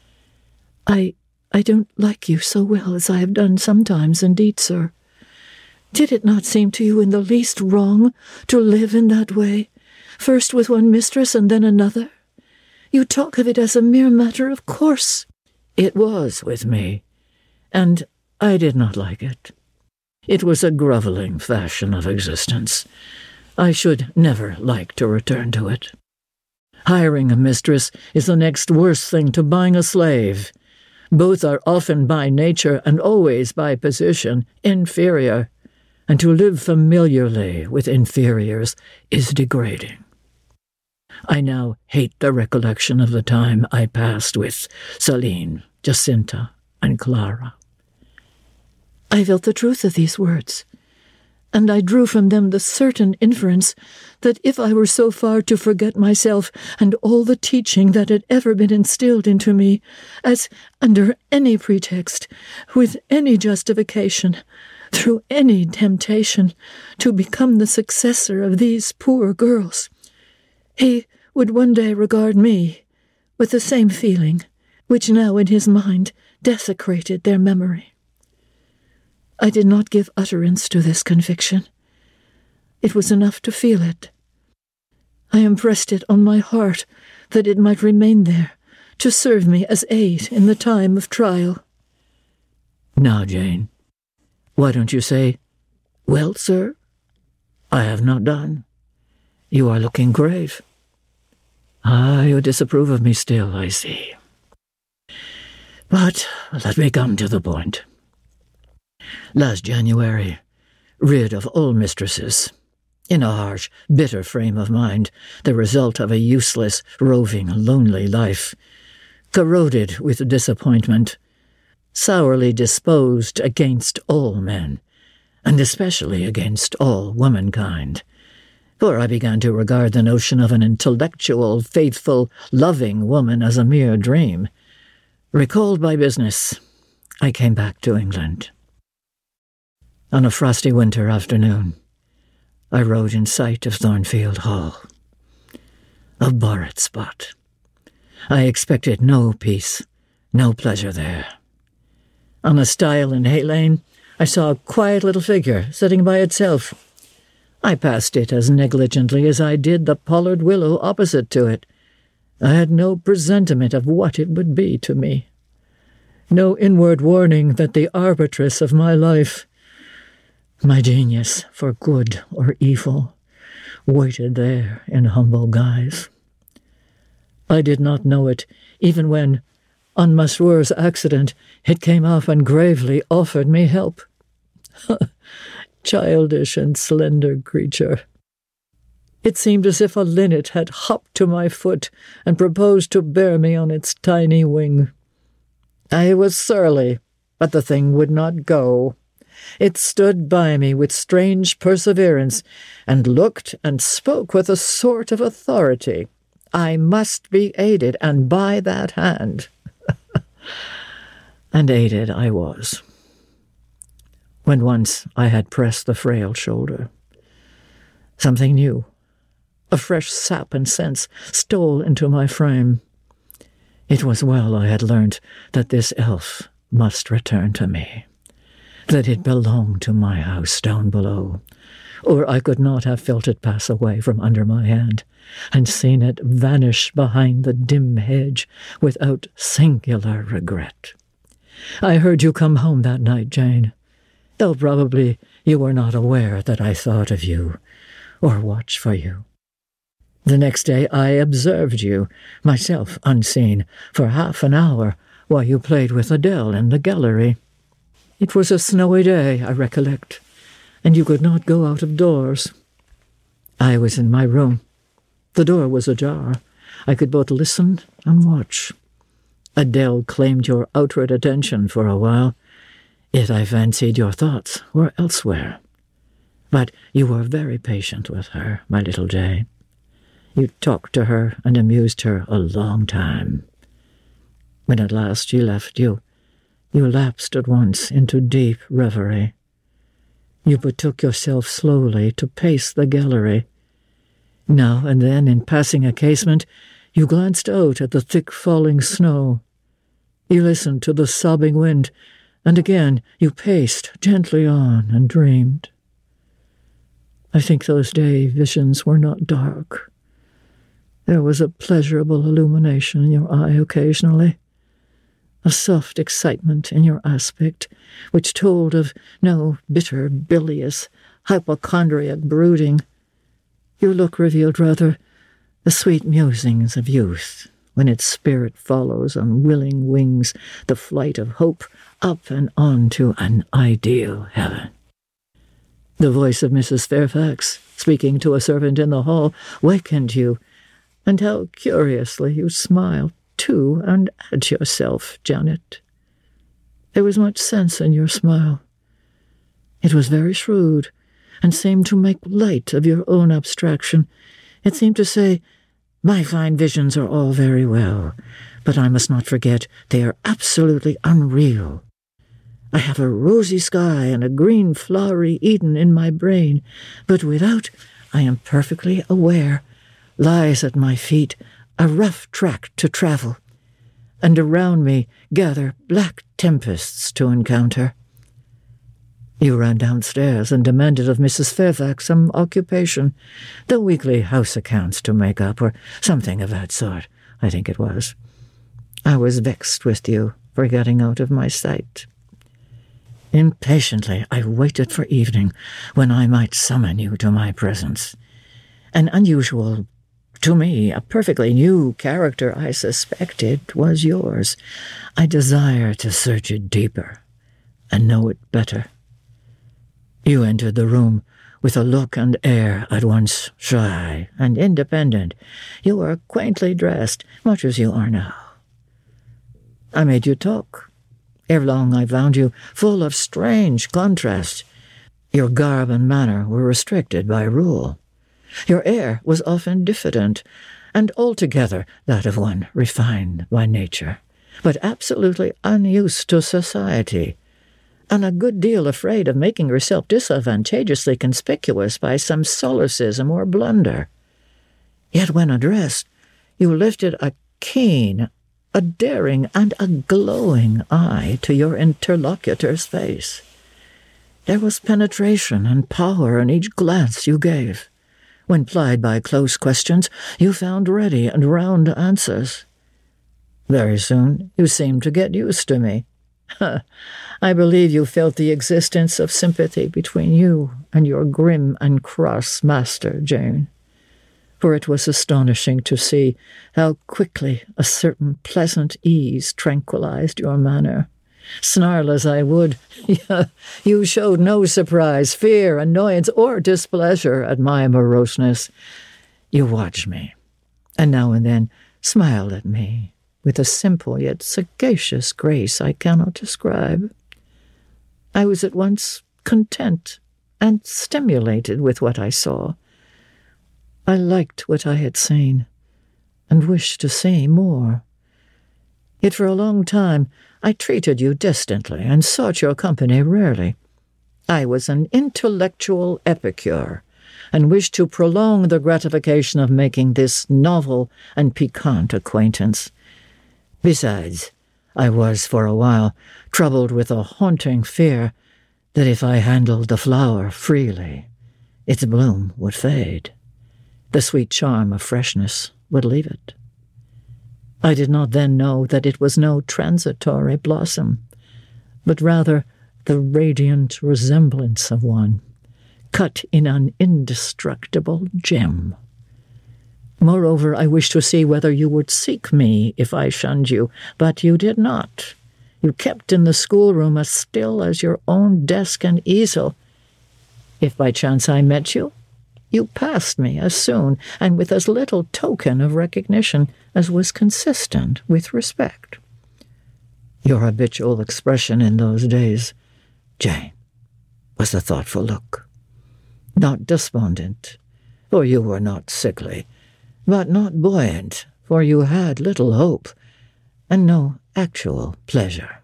I I don't like you so well as I have done sometimes, indeed, sir. Did it not seem to you in the least wrong to live in that way, first with one mistress and then another? You talk of it as a mere matter of course. It was with me, and I did not like it. It was a grovelling fashion of existence. I should never like to return to it. Hiring a mistress is the next worst thing to buying a slave. Both are often by nature and always by position inferior, and to live familiarly with inferiors is degrading. I now hate the recollection of the time I passed with Céline, Giacinta, and Clara. I felt the truth of these words, and I drew from them the certain inference that if I were so far to forget myself and all the teaching that had ever been instilled into me, as, under any pretext, with any justification, through any temptation, to become the successor of these poor girls, he would one day regard me with the same feeling which now in his mind desecrated their memory. I did not give utterance to this conviction. It was enough to feel it. I impressed it on my heart that it might remain there, to serve me as aid in the time of trial. Now, Jane, why don't you say, "Well, sir, I have not done. You are looking grave." Ah, you disapprove of me still, I see. But let me come to the point. Last January, rid of all mistresses, in a harsh, bitter frame of mind, the result of a useless, roving, lonely life, corroded with disappointment, sourly disposed against all men, and especially against all womankind, for I began to regard the notion of an intellectual, faithful, loving woman as a mere dream. Recalled by business, I came back to England. On a frosty winter afternoon, I rode in sight of Thornfield Hall. A borrowed spot. I expected no peace, no pleasure there. On a stile in Hay Lane, I saw a quiet little figure sitting by itself. I passed it as negligently as I did the pollard willow opposite to it. I had no presentiment of what it would be to me, no inward warning that the arbitress of my life, my genius for good or evil, waited there in humble guise. I did not know it, even when, on Masrour's accident, it came off and gravely offered me help. Childish and slender creature. It seemed as if a linnet had hopped to my foot and proposed to bear me on its tiny wing. I was surly, but the thing would not go. It stood by me with strange perseverance, and looked and spoke with a sort of authority. I must be aided, and by that hand. And aided I was. When once I had pressed the frail shoulder, something new, a fresh sap and sense, stole into my frame. It was well I had learnt that this elf must return to me, that it belonged to my house down below, or I could not have felt it pass away from under my hand, and seen it vanish behind the dim hedge without singular regret. I heard you come home that night, Jane, though probably you were not aware that I thought of you, or watched for you. The next day I observed you, myself unseen, for half an hour while you played with Adele in the gallery. It was a snowy day, I recollect, and you could not go out of doors. I was in my room. The door was ajar. I could both listen and watch. Adele claimed your outward attention for a while, yet I fancied your thoughts were elsewhere. But you were very patient with her, my little Jane. You talked to her and amused her a long time. When at last she left you, you lapsed at once into deep reverie. You betook yourself slowly to pace the gallery. Now and then, in passing a casement, you glanced out at the thick falling snow. You listened to the sobbing wind, and again you paced gently on and dreamed. I think those day visions were not dark. There was a pleasurable illumination in your eye occasionally, a soft excitement in your aspect, which told of no bitter, bilious, hypochondriac brooding. Your look revealed rather the sweet musings of youth, when its spirit follows on willing wings the flight of hope up and on to an ideal heaven. The voice of Missus Fairfax, speaking to a servant in the hall, wakened you, and how curiously you smiled to and at yourself, Janet. There was much sense in your smile. It was very shrewd, and seemed to make light of your own abstraction. It seemed to say, my fine visions are all very well, but I must not forget they are absolutely unreal. I have a rosy sky and a green flowery Eden in my brain, but without, I am perfectly aware, lies at my feet a rough track to travel, and around me gather black tempests to encounter. You ran downstairs and demanded of Missus Fairfax some occupation, the weekly house accounts to make up, or something of that sort, I think it was. I was vexed with you for getting out of my sight. Impatiently I waited for evening, when I might summon you to my presence. An unusual to me, a perfectly new character I suspected was yours. I desire to search it deeper and know it better. You entered the room with a look and air at once shy and independent. You were quaintly dressed, much as you are now. I made you talk. Ere long I found you full of strange contrast. Your garb and manner were restricted by rule. Your air was often diffident, and altogether that of one refined by nature, but absolutely unused to society, and a good deal afraid of making yourself disadvantageously conspicuous by some solecism or blunder. Yet when addressed, you lifted a keen, a daring, and a glowing eye to your interlocutor's face. There was penetration and power in each glance you gave. When plied by close questions, you found ready and round answers. Very soon you seemed to get used to me. I believe you felt the existence of sympathy between you and your grim and cross master, Jane, for it was astonishing to see how quickly a certain pleasant ease tranquilized your manner. Snarl as I would, you showed no surprise, fear, annoyance, or displeasure at my moroseness. You watched me, and now and then smiled at me with a simple yet sagacious grace I cannot describe. I was at once content and stimulated with what I saw. I liked what I had seen, and wished to see more. Yet for a long time I treated you distantly and sought your company rarely. I was an intellectual epicure, and wished to prolong the gratification of making this novel and piquant acquaintance. Besides, I was for a while troubled with a haunting fear that if I handled the flower freely, its bloom would fade. The sweet charm of freshness would leave it. I did not then know that it was no transitory blossom, but rather the radiant resemblance of one, cut in an indestructible gem. Moreover, I wished to see whether you would seek me if I shunned you, but you did not. You kept in the schoolroom as still as your own desk and easel. If by chance I met you, you passed me as soon, and with as little token of recognition as was consistent with respect. Your habitual expression in those days, Jane, was a thoughtful look, not despondent, for you were not sickly, but not buoyant, for you had little hope, and no actual pleasure.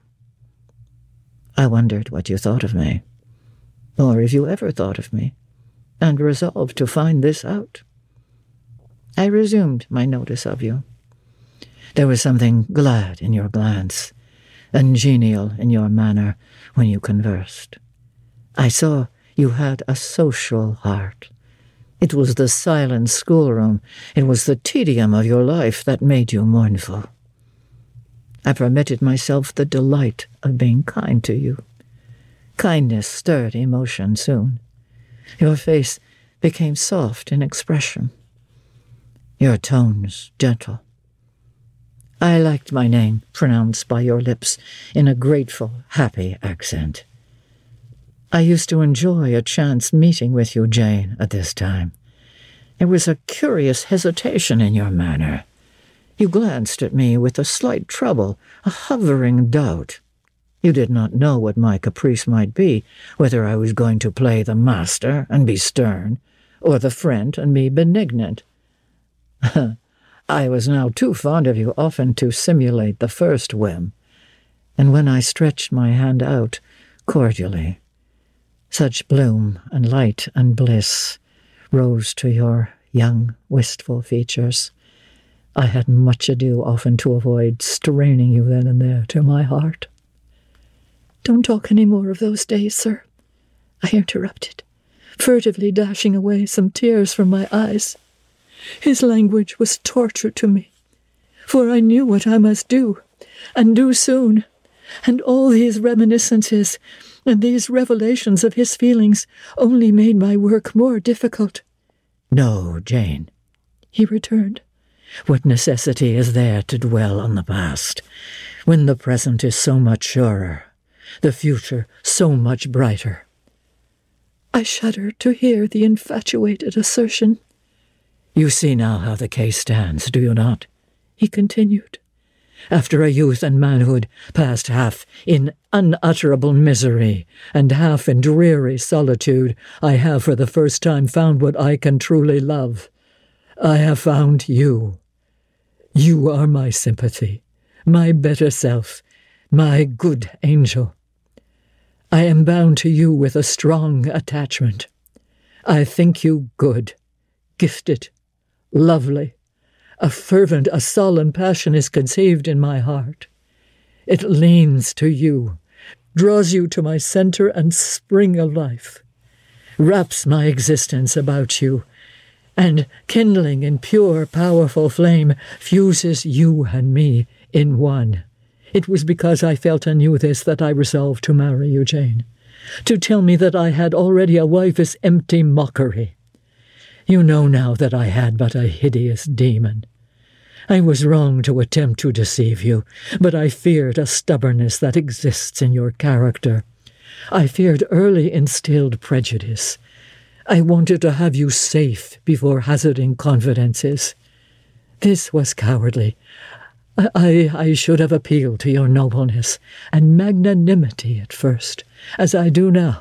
I wondered what you thought of me, or if you ever thought of me, and resolved to find this out. I resumed my notice of you. There was something glad in your glance, and genial in your manner when you conversed. I saw you had a social heart. It was the silent schoolroom, it was the tedium of your life that made you mournful. I permitted myself the delight of being kind to you. Kindness stirred emotion soon. Your face became soft in expression, your tones gentle. I liked my name pronounced by your lips in a grateful, happy accent. I used to enjoy a chance meeting with you, Jane, at this time. There was a curious hesitation in your manner. You glanced at me with a slight trouble, a hovering doubt. You did not know what my caprice might be, whether I was going to play the master and be stern, or the friend and be benignant. I was now too fond of you often to simulate the first whim, and when I stretched my hand out cordially, such bloom and light and bliss rose to your young, wistful features. I had much ado often to avoid straining you then and there to my heart. Don't talk any more of those days, sir, I interrupted, furtively dashing away some tears from my eyes. His language was torture to me, for I knew what I must do, and do soon, and all these reminiscences and these revelations of his feelings only made my work more difficult. No, Jane, he returned. What necessity is there to dwell on the past, when the present is so much surer, the future so much brighter? I shudder to hear the infatuated assertion. You see now how the case stands, do you not? He continued. After a youth and manhood passed half in unutterable misery and half in dreary solitude, I have for the first time found what I can truly love. I have found you. You are my sympathy, my better self, my good angel. I am bound to you with a strong attachment. I think you good, gifted, lovely. A fervent, a solemn passion is conceived in my heart. It leans to you, draws you to my centre and spring of life, wraps my existence about you, and, kindling in pure, powerful flame, fuses you and me in one. It was because I felt and knew this that I resolved to marry you, Jane. To tell me that I had already a wife is empty mockery. You know now that I had but a hideous demon. I was wrong to attempt to deceive you, but I feared a stubbornness that exists in your character. I feared early instilled prejudice. I wanted to have you safe before hazarding confidences. This was cowardly. I, I, I should have appealed to your nobleness and magnanimity at first, as I do now.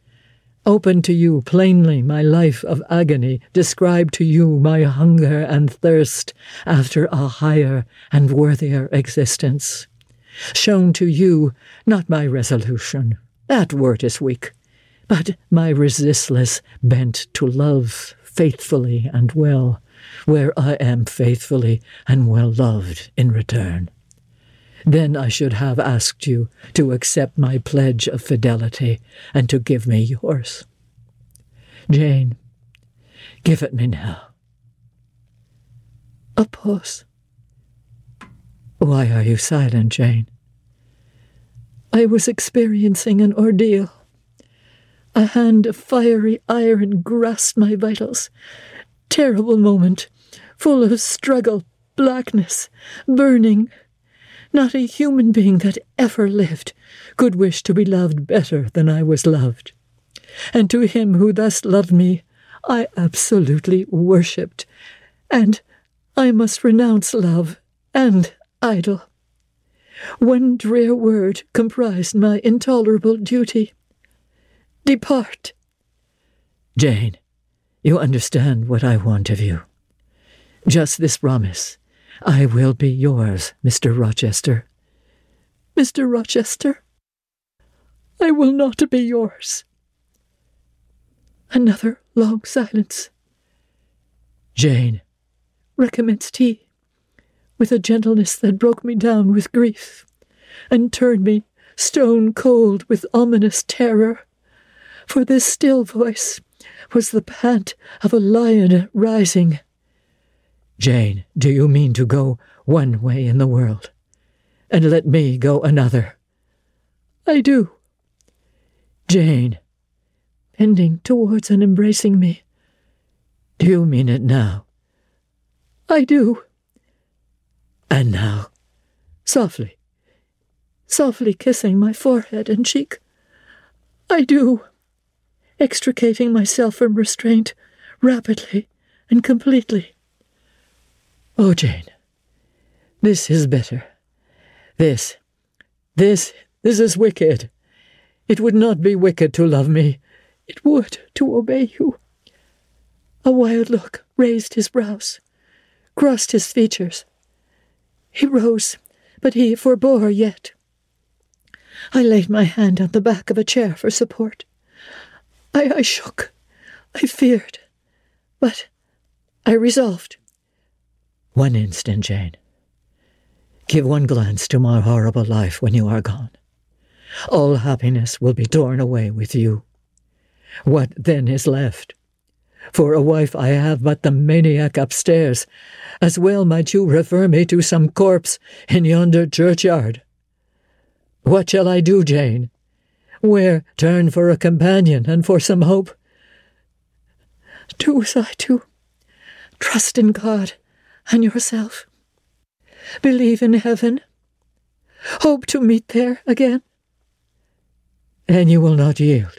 Open to you plainly my life of agony, describe to you my hunger and thirst after a higher and worthier existence. Shown to you not my resolution, that word is weak, but my resistless bent to love faithfully and well, where I am faithfully and well loved in return. Then I should have asked you to accept my pledge of fidelity and to give me yours. Jane, give it me now. A pause. Why are you silent, Jane? I was experiencing an ordeal. A hand of fiery iron grasped my vitals. Terrible moment, full of struggle, blackness, burning. Not a human being that ever lived could wish to be loved better than I was loved. And to him who thus loved me, I absolutely worshipped, and I must renounce love and idol. One drear word comprised my intolerable duty. Depart. Jane, you understand what I want of you. Just this promise. I will be yours, Mister Rochester. Mister Rochester, I will not be yours. Another long silence. Jane, recommenced he, with a gentleness that broke me down with grief, and turned me stone cold with ominous terror, for this still voice was the pant of a lion rising. Jane, do you mean to go one way in the world, and let me go another? I do. Jane, bending towards and embracing me. Do you mean it now? I do. And now? Softly, softly kissing my forehead and cheek. I do. Extricating myself from restraint, rapidly and completely. Oh, Jane, this is bitter. This, this, this is wicked. It would not be wicked to love me. It would to obey you. A wild look raised his brows, crossed his features. He rose, but he forbore yet. I laid my hand on the back of a chair for support. I, I shook, I feared, but I resolved. One instant, Jane. Give one glance to my horrible life when you are gone. All happiness will be torn away with you. What then is left? For a wife I have but the maniac upstairs. As well might you refer me to some corpse in yonder churchyard. What shall I do, Jane? Where turn for a companion and for some hope? Do as I do. Trust in God and yourself. Believe in heaven. Hope to meet there again. And you will not yield?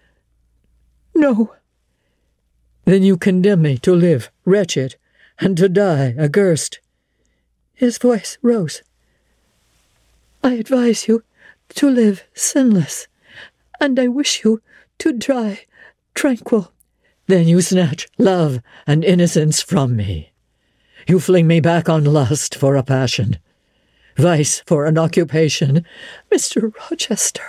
No. Then you condemn me to live wretched and to die accursed. His voice rose. I advise you to live sinless, and I wish you to die tranquil. Then you snatch love and innocence from me. You fling me back on lust for a passion, vice for an occupation. Mister Rochester,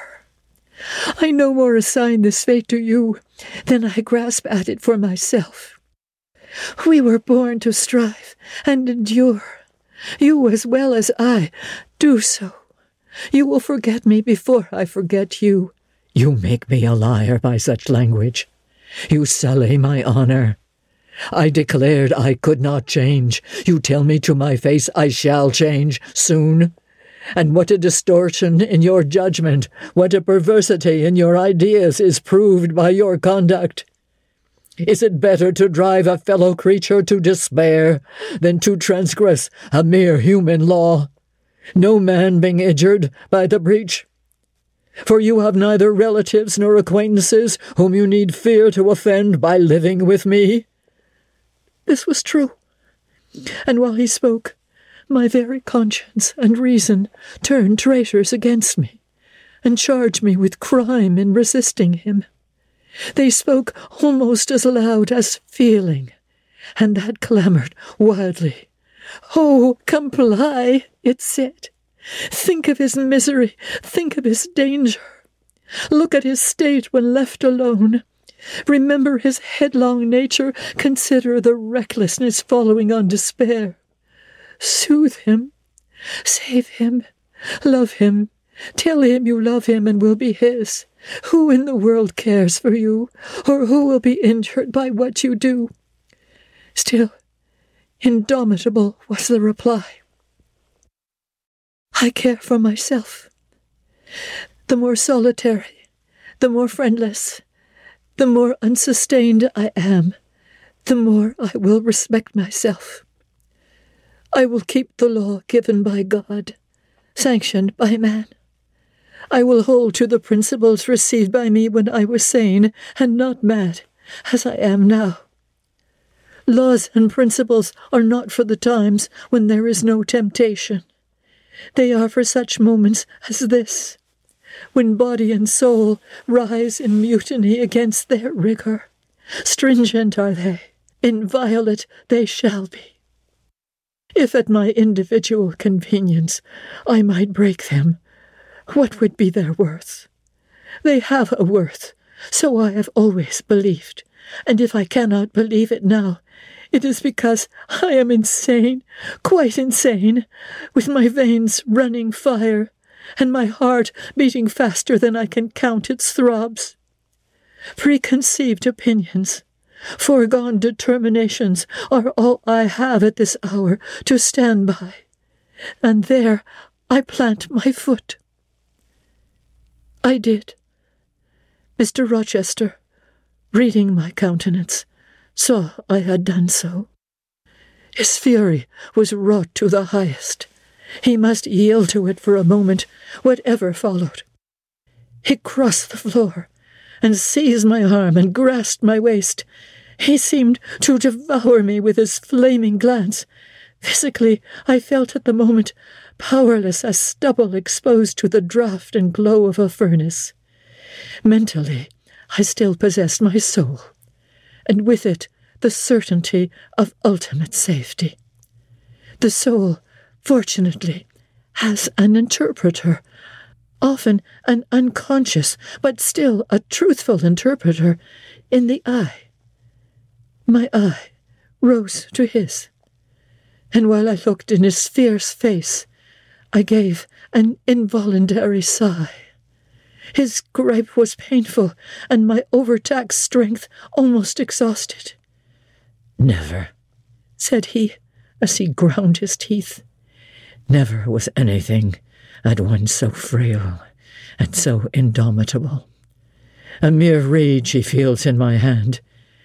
I no more assign this fate to you than I grasp at it for myself. We were born to strive and endure. You as well as I do so. You will forget me before I forget you. You make me a liar by such language. You sully my honour. I declared I could not change. You tell me to my face I shall change soon. And what a distortion in your judgment, what a perversity in your ideas is proved by your conduct. Is it better to drive a fellow creature to despair than to transgress a mere human law, no man being injured by the breach? For you have neither relatives nor acquaintances whom you need fear to offend by living with me. This was true, and while he spoke, my very conscience and reason turned traitors against me, and charged me with crime in resisting him. They spoke almost as loud as feeling, and that clamoured wildly. "Oh, comply," it said. "Think of his misery, think of his danger. Look at his state when left alone. Remember his headlong nature, consider the recklessness following on despair. Soothe him, save him, love him, tell him you love him and will be his. Who in the world cares for you, or who will be injured by what you do?" Still, indomitable was the reply. "I care for myself. The more solitary, the more friendless, the more unsustained I am, the more I will respect myself. I will keep the law given by God, sanctioned by man. I will hold to the principles received by me when I was sane and not mad, as I am now. Laws and principles are not for the times when there is no temptation. They are for such moments as this, when body and soul rise in mutiny against their rigour. Stringent are they, inviolate they shall be. If at my individual convenience I might break them, what would be their worth? They have a worth, so I have always believed, and if I cannot believe it now, it is because I am insane, quite insane, with my veins running fire, and my heart beating faster than I can count its throbs. Preconceived opinions, foregone determinations are all I have at this hour to stand by, and there I plant my foot. I did. Mister Rochester, reading my countenance, saw I had done so. His fury was wrought to the highest. He must yield to it for a moment, whatever followed. He crossed the floor, and seized my arm and grasped my waist. He seemed to devour me with his flaming glance. Physically, I felt at the moment powerless as stubble exposed to the draught and glow of a furnace. Mentally, I still possessed my soul, and with it the certainty of ultimate safety. The soul, fortunately, has an interpreter, often an unconscious, but still a truthful interpreter, in the eye. My eye rose to his, and while I looked in his fierce face, I gave an involuntary sigh. His gripe was painful, and my overtaxed strength almost exhausted. "Never," said he, as he ground his teeth. "Never was anything at once so frail and so indomitable. A mere reed she feels in my hand,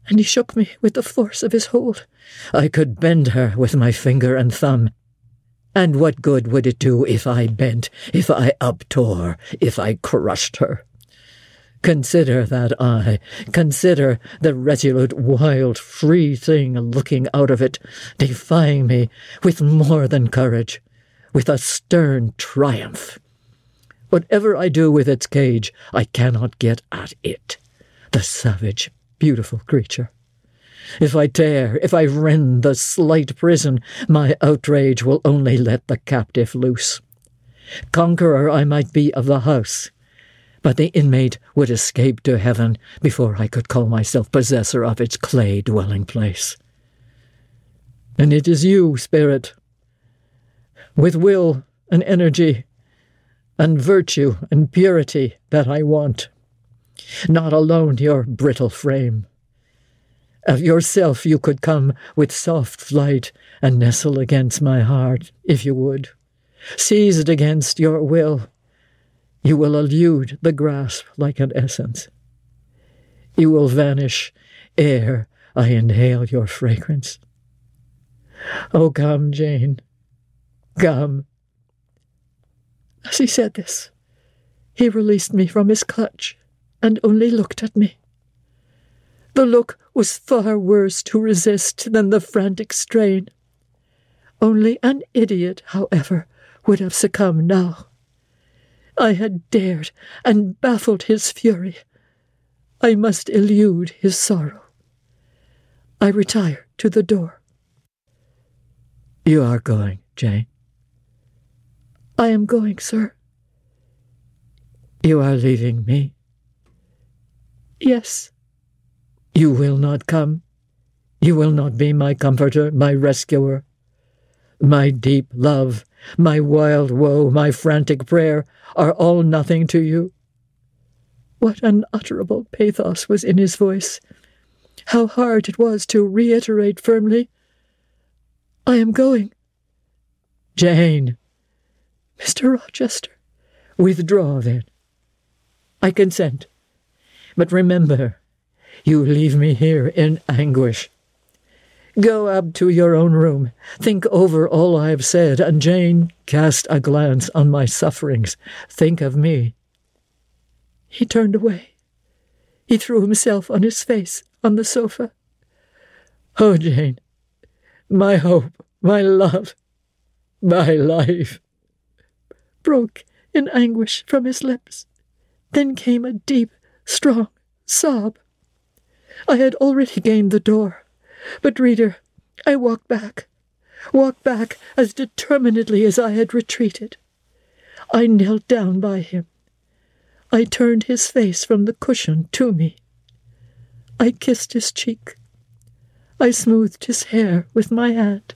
and he shook me with the force of his hold. I could bend her with my finger and thumb. And what good would it do if I bent, if I uptore, if I crushed her? Consider that eye. Consider the resolute, wild, free thing looking out of it, defying me with more than courage, with a stern triumph. Whatever I do with its cage, I cannot get at it, the savage, beautiful creature. If I tear, if I rend the slight prison, my outrage will only let the captive loose. Conqueror I might be of the house, but the inmate would escape to heaven before I could call myself possessor of its clay dwelling place. And it is you, spirit, with will and energy and virtue and purity that I want, not alone your brittle frame. Of yourself you could come with soft flight and nestle against my heart, if you would. Seized against your will, you will elude the grasp like an essence. You will vanish ere I inhale your fragrance. Oh, come, Jane, come. As he said this, he released me from his clutch and only looked at me. The look was far worse to resist than the frantic strain. Only an idiot, however, would have succumbed now. I had dared and baffled his fury. I must elude his sorrow. I retired to the door. You are going, Jane? I am going, sir. You are leaving me? Yes. You will not come? You will not be my comforter, my rescuer? My deep love, my wild woe, my frantic prayer are all nothing to you? What unutterable pathos was in his voice. How hard it was to reiterate firmly, I am going. Jane. Mister Rochester. Withdraw, then. I consent. But remember, you leave me here in anguish. Go up to your own room, think over all I have said, and Jane, cast a glance on my sufferings. Think of me. He turned away. He threw himself on his face on the sofa. Oh, Jane, my hope, my love, my life, broke in anguish from his lips. Then came a deep, strong sob. I had already gained the door. But, reader, I walked back, walked back as determinedly as I had retreated. I knelt down by him. I turned his face from the cushion to me. I kissed his cheek. I smoothed his hair with my hand.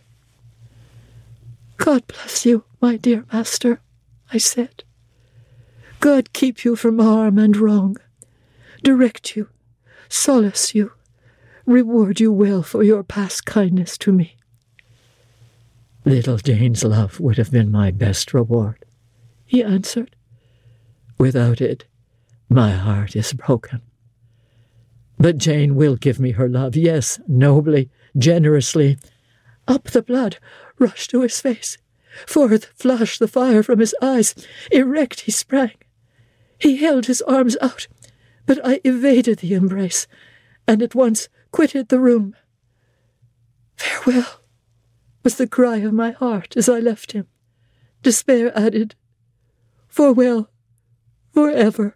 God bless you, my dear master, I said. God keep you from harm and wrong, direct you, solace you, reward you well for your past kindness to me. Little Jane's love would have been my best reward, he answered. Without it, my heart is broken. But Jane will give me her love, yes, nobly, generously. Up the blood rushed to his face. Forth flashed the fire from his eyes. Erect he sprang. He held his arms out, but I evaded the embrace, and at once quitted the room. Farewell, was the cry of my heart as I left him. Despair added, farewell, forever.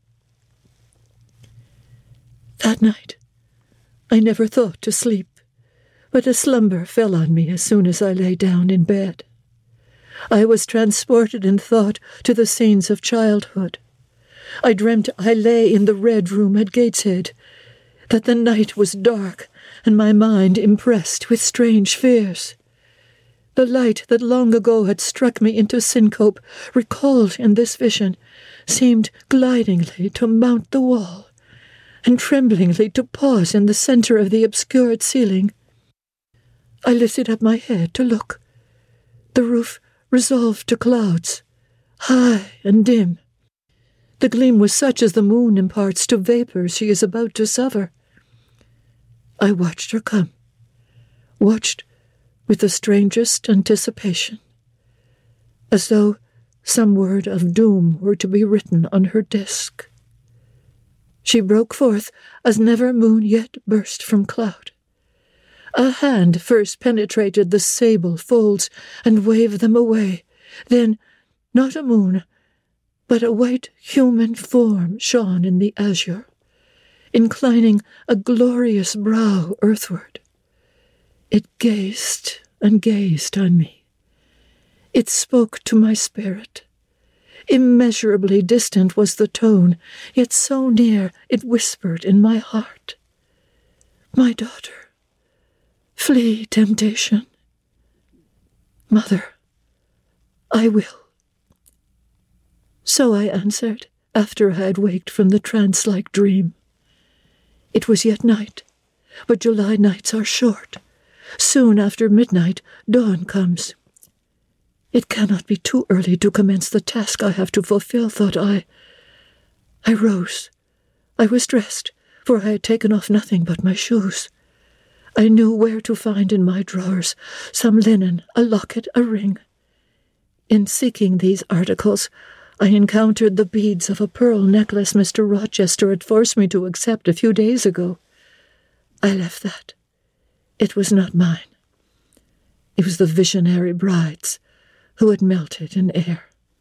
That night, I never thought to sleep, but a slumber fell on me as soon as I lay down in bed. I was transported in thought to the scenes of childhood. I dreamt I lay in the Red Room at Gateshead, that the night was dark and my mind impressed with strange fears. The light that long ago had struck me into syncope, recalled in this vision, seemed glidingly to mount the wall, and tremblingly to pause in the centre of the obscured ceiling. I lifted up my head to look. The roof resolved to clouds, high and dim. The gleam was such as the moon imparts to vapours she is about to sever. I watched her come, watched with the strangest anticipation, as though some word of doom were to be written on her disk. She broke forth as never moon yet burst from cloud. A hand first penetrated the sable folds and waved them away. Then, not a moon, but a white human form shone in the azure, inclining a glorious brow earthward. It gazed and gazed on me. It spoke to my spirit. Immeasurably distant was the tone, yet so near it whispered in my heart. My daughter, flee temptation. Mother, I will. So I answered, after I had waked from the trance-like dream. It was yet night, but July nights are short. Soon after midnight, dawn comes. It cannot be too early to commence the task I have to fulfill, thought I. I rose. I was dressed, for I had taken off nothing but my shoes. I knew where to find in my drawers some linen, a locket, a ring. In seeking these articles, I encountered the beads of a pearl necklace Mister Rochester had forced me to accept a few days ago. I left that. It was not mine. It was the visionary bride's, who had melted in air.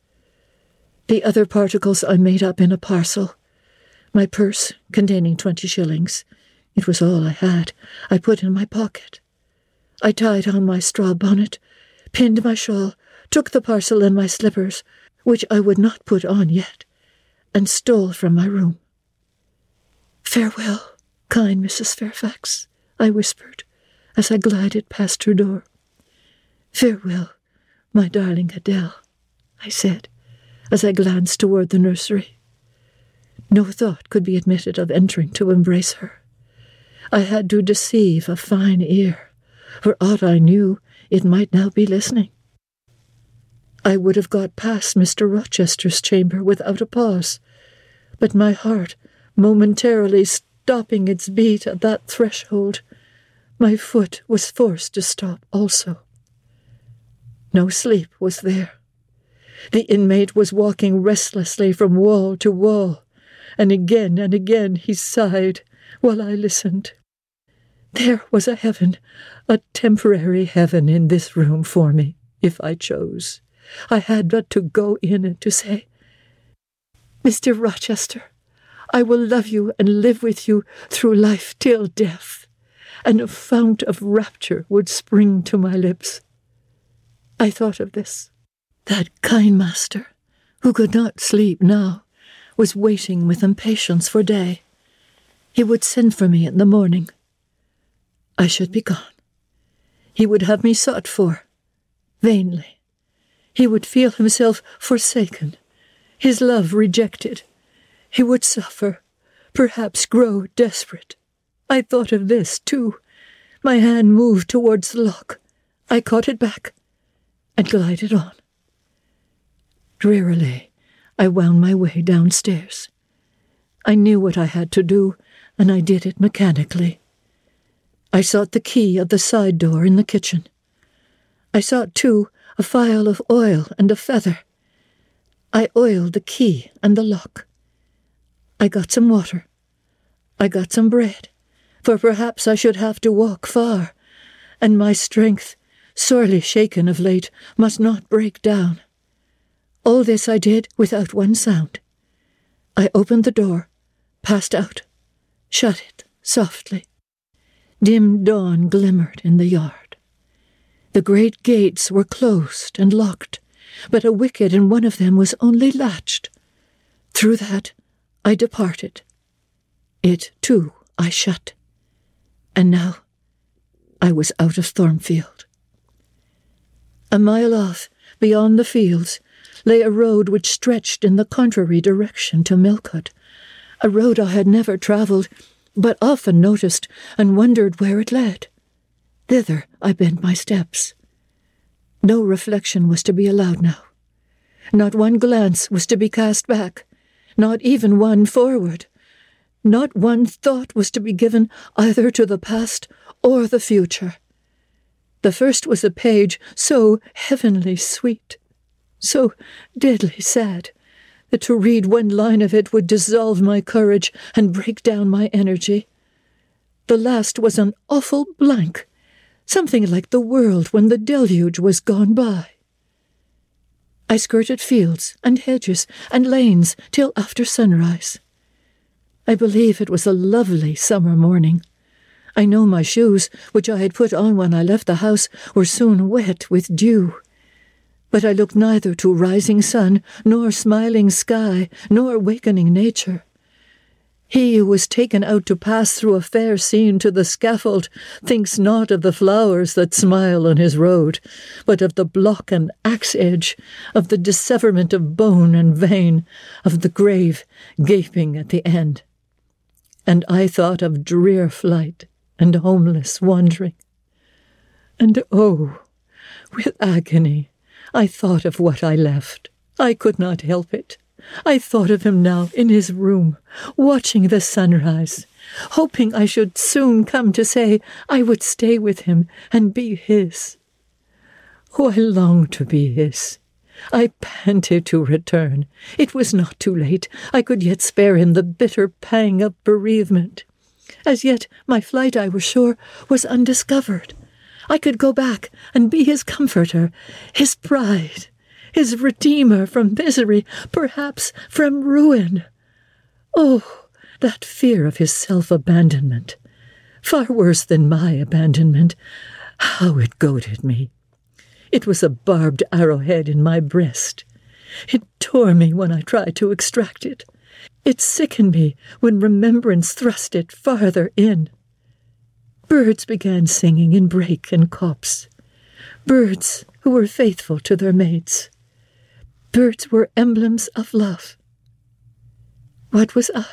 The other particles I made up in a parcel. My purse, containing twenty shillings, it was all I had, I put in my pocket. I tied on my straw bonnet, pinned my shawl, took the parcel and my slippers, which I would not put on yet, and stole from my room. "Farewell, kind Missus Fairfax," I whispered, as I glided past her door. "Farewell, my darling Adele," I said, as I glanced toward the nursery. No thought could be admitted of entering to embrace her. I had to deceive a fine ear. For aught I knew, it might now be listening. I would have got past Mister Rochester's chamber without a pause, but my heart, momentarily stopping its beat at that threshold, my foot was forced to stop also. No sleep was there. The inmate was walking restlessly from wall to wall, and again and again he sighed while I listened. There was a heaven, a temporary heaven in this room for me, if I chose. I had but to go in and to say, "Mister Rochester, I will love you and live with you through life till death," and a fount of rapture would spring to my lips. I thought of this. That kind master, who could not sleep now, was waiting with impatience for day. He would send for me in the morning. I should be gone. He would have me sought for, vainly. He would feel himself forsaken, his love rejected. He would suffer, perhaps grow desperate. I thought of this, too. My hand moved towards the lock. I caught it back and glided on. Drearily, I wound my way downstairs. I knew what I had to do, and I did it mechanically. I sought the key of the side door in the kitchen. I sought, too, a phial of oil and a feather. I oiled the key and the lock. I got some water. I got some bread, for perhaps I should have to walk far, and my strength, sorely shaken of late, must not break down. All this I did without one sound. I opened the door, passed out, shut it softly. Dim dawn glimmered in the yard. The great gates were closed and locked, but a wicket in one of them was only latched. Through that I departed. It, too, I shut. And now I was out of Thornfield. A mile off, beyond the fields, lay a road which stretched in the contrary direction to Millcote, a road I had never travelled, but often noticed and wondered where it led. Thither I bent my steps. No reflection was to be allowed now. Not one glance was to be cast back, not even one forward. Not one thought was to be given either to the past or the future. The first was a page so heavenly sweet, so deadly sad, that to read one line of it would dissolve my courage and break down my energy. The last was an awful blank, something like the world when the deluge was gone by. I skirted fields and hedges and lanes till after sunrise. I believe it was a lovely summer morning. I know my shoes, which I had put on when I left the house, were soon wet with dew. But I looked neither to rising sun, nor smiling sky, nor wakening nature. He who was taken out to pass through a fair scene to the scaffold thinks not of the flowers that smile on his road, but of the block and axe-edge, of the disseverment of bone and vein, of the grave gaping at the end. And I thought of drear flight and homeless wandering. And oh, with agony, I thought of what I left. I could not help it. I thought of him now in his room, watching the sunrise, hoping I should soon come to say I would stay with him and be his. Oh, I longed to be his. I panted to return. It was not too late. I could yet spare him the bitter pang of bereavement. As yet my flight, I was sure, was undiscovered. I could go back and be his comforter, his pride, his redeemer from misery, perhaps from ruin. Oh, that fear of his self-abandonment, far worse than my abandonment, how it goaded me. It was a barbed arrowhead in my breast. It tore me when I tried to extract it. It sickened me when remembrance thrust it farther in. Birds began singing in brake and copse. Birds who were faithful to their mates. Birds were emblems of love. What was I?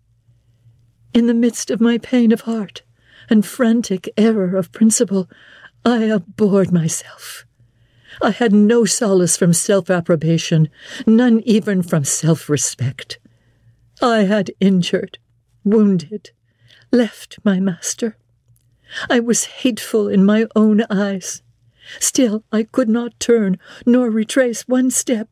In the midst of my pain of heart and frantic error of principle, I abhorred myself. I had no solace from self-approbation, none even from self-respect. I had injured, wounded, left my master. I was hateful in my own eyes. Still I could not turn nor retrace one step.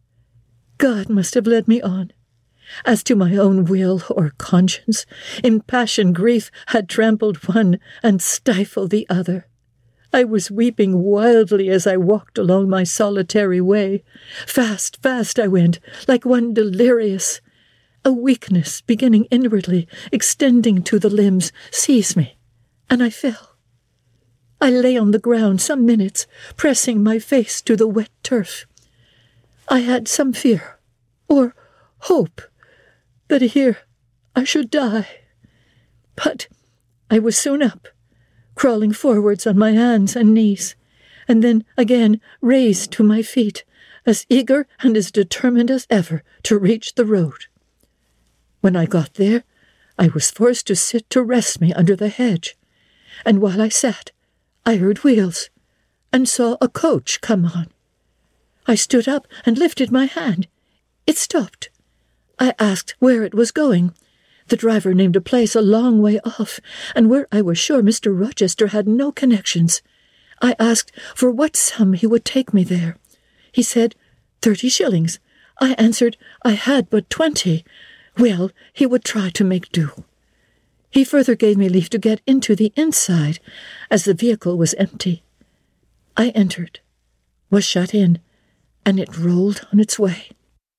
God must have led me on. As to my own will or conscience, impassioned grief had trampled one and stifled the other. I was weeping wildly as I walked along my solitary way. Fast, fast I went, like one delirious. A weakness, beginning inwardly, extending to the limbs, seized me, and I fell. I lay on the ground some minutes, pressing my face to the wet turf. I had some fear, or hope, that here I should die. But I was soon up, crawling forwards on my hands and knees, and then again raised to my feet, as eager and as determined as ever to reach the road. When I got there, I was forced to sit to rest me under the hedge, and while I sat, I heard wheels, and saw a coach come on. I stood up and lifted my hand. It stopped. I asked where it was going. The driver named a place a long way off, and where I was sure Mister Rochester had no connections. I asked for what sum he would take me there. He said, thirty shillings. I answered I had but twenty. Well, he would try to make do. He further gave me leave to get into the inside, as the vehicle was empty. I entered, was shut in, and it rolled on its way.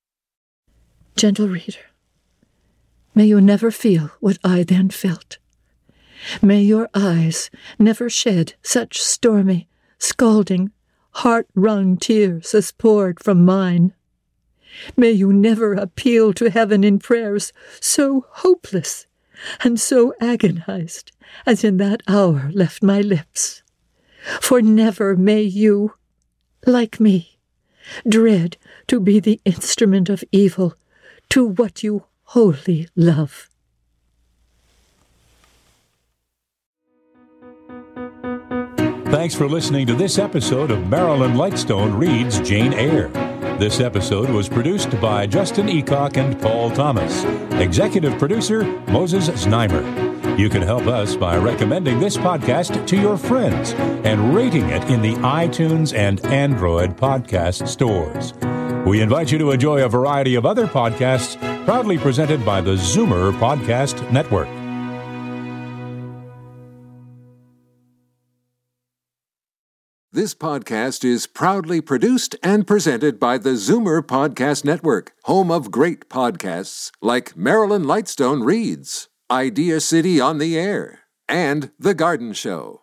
Gentle reader, may you never feel what I then felt. May your eyes never shed such stormy, scalding, heart-wrung tears as poured from mine. May you never appeal to heaven in prayers so hopeless and so agonized as in that hour left my lips. For never may you, like me, dread to be the instrument of evil to what you wholly love. Thanks for listening to this episode of Marilyn Lightstone Reads Jane Eyre. This episode was produced by Justin Eacock and Paul Thomas. Executive producer, Moses Znaimer. You can help us by recommending this podcast to your friends and rating it in the iTunes and Android podcast stores. We invite you to enjoy a variety of other podcasts proudly presented by the Zoomer Podcast Network. This podcast is proudly produced and presented by the Zoomer Podcast Network, home of great podcasts like Marilyn Lightstone Reads, Idea City on the Air, and The Garden Show.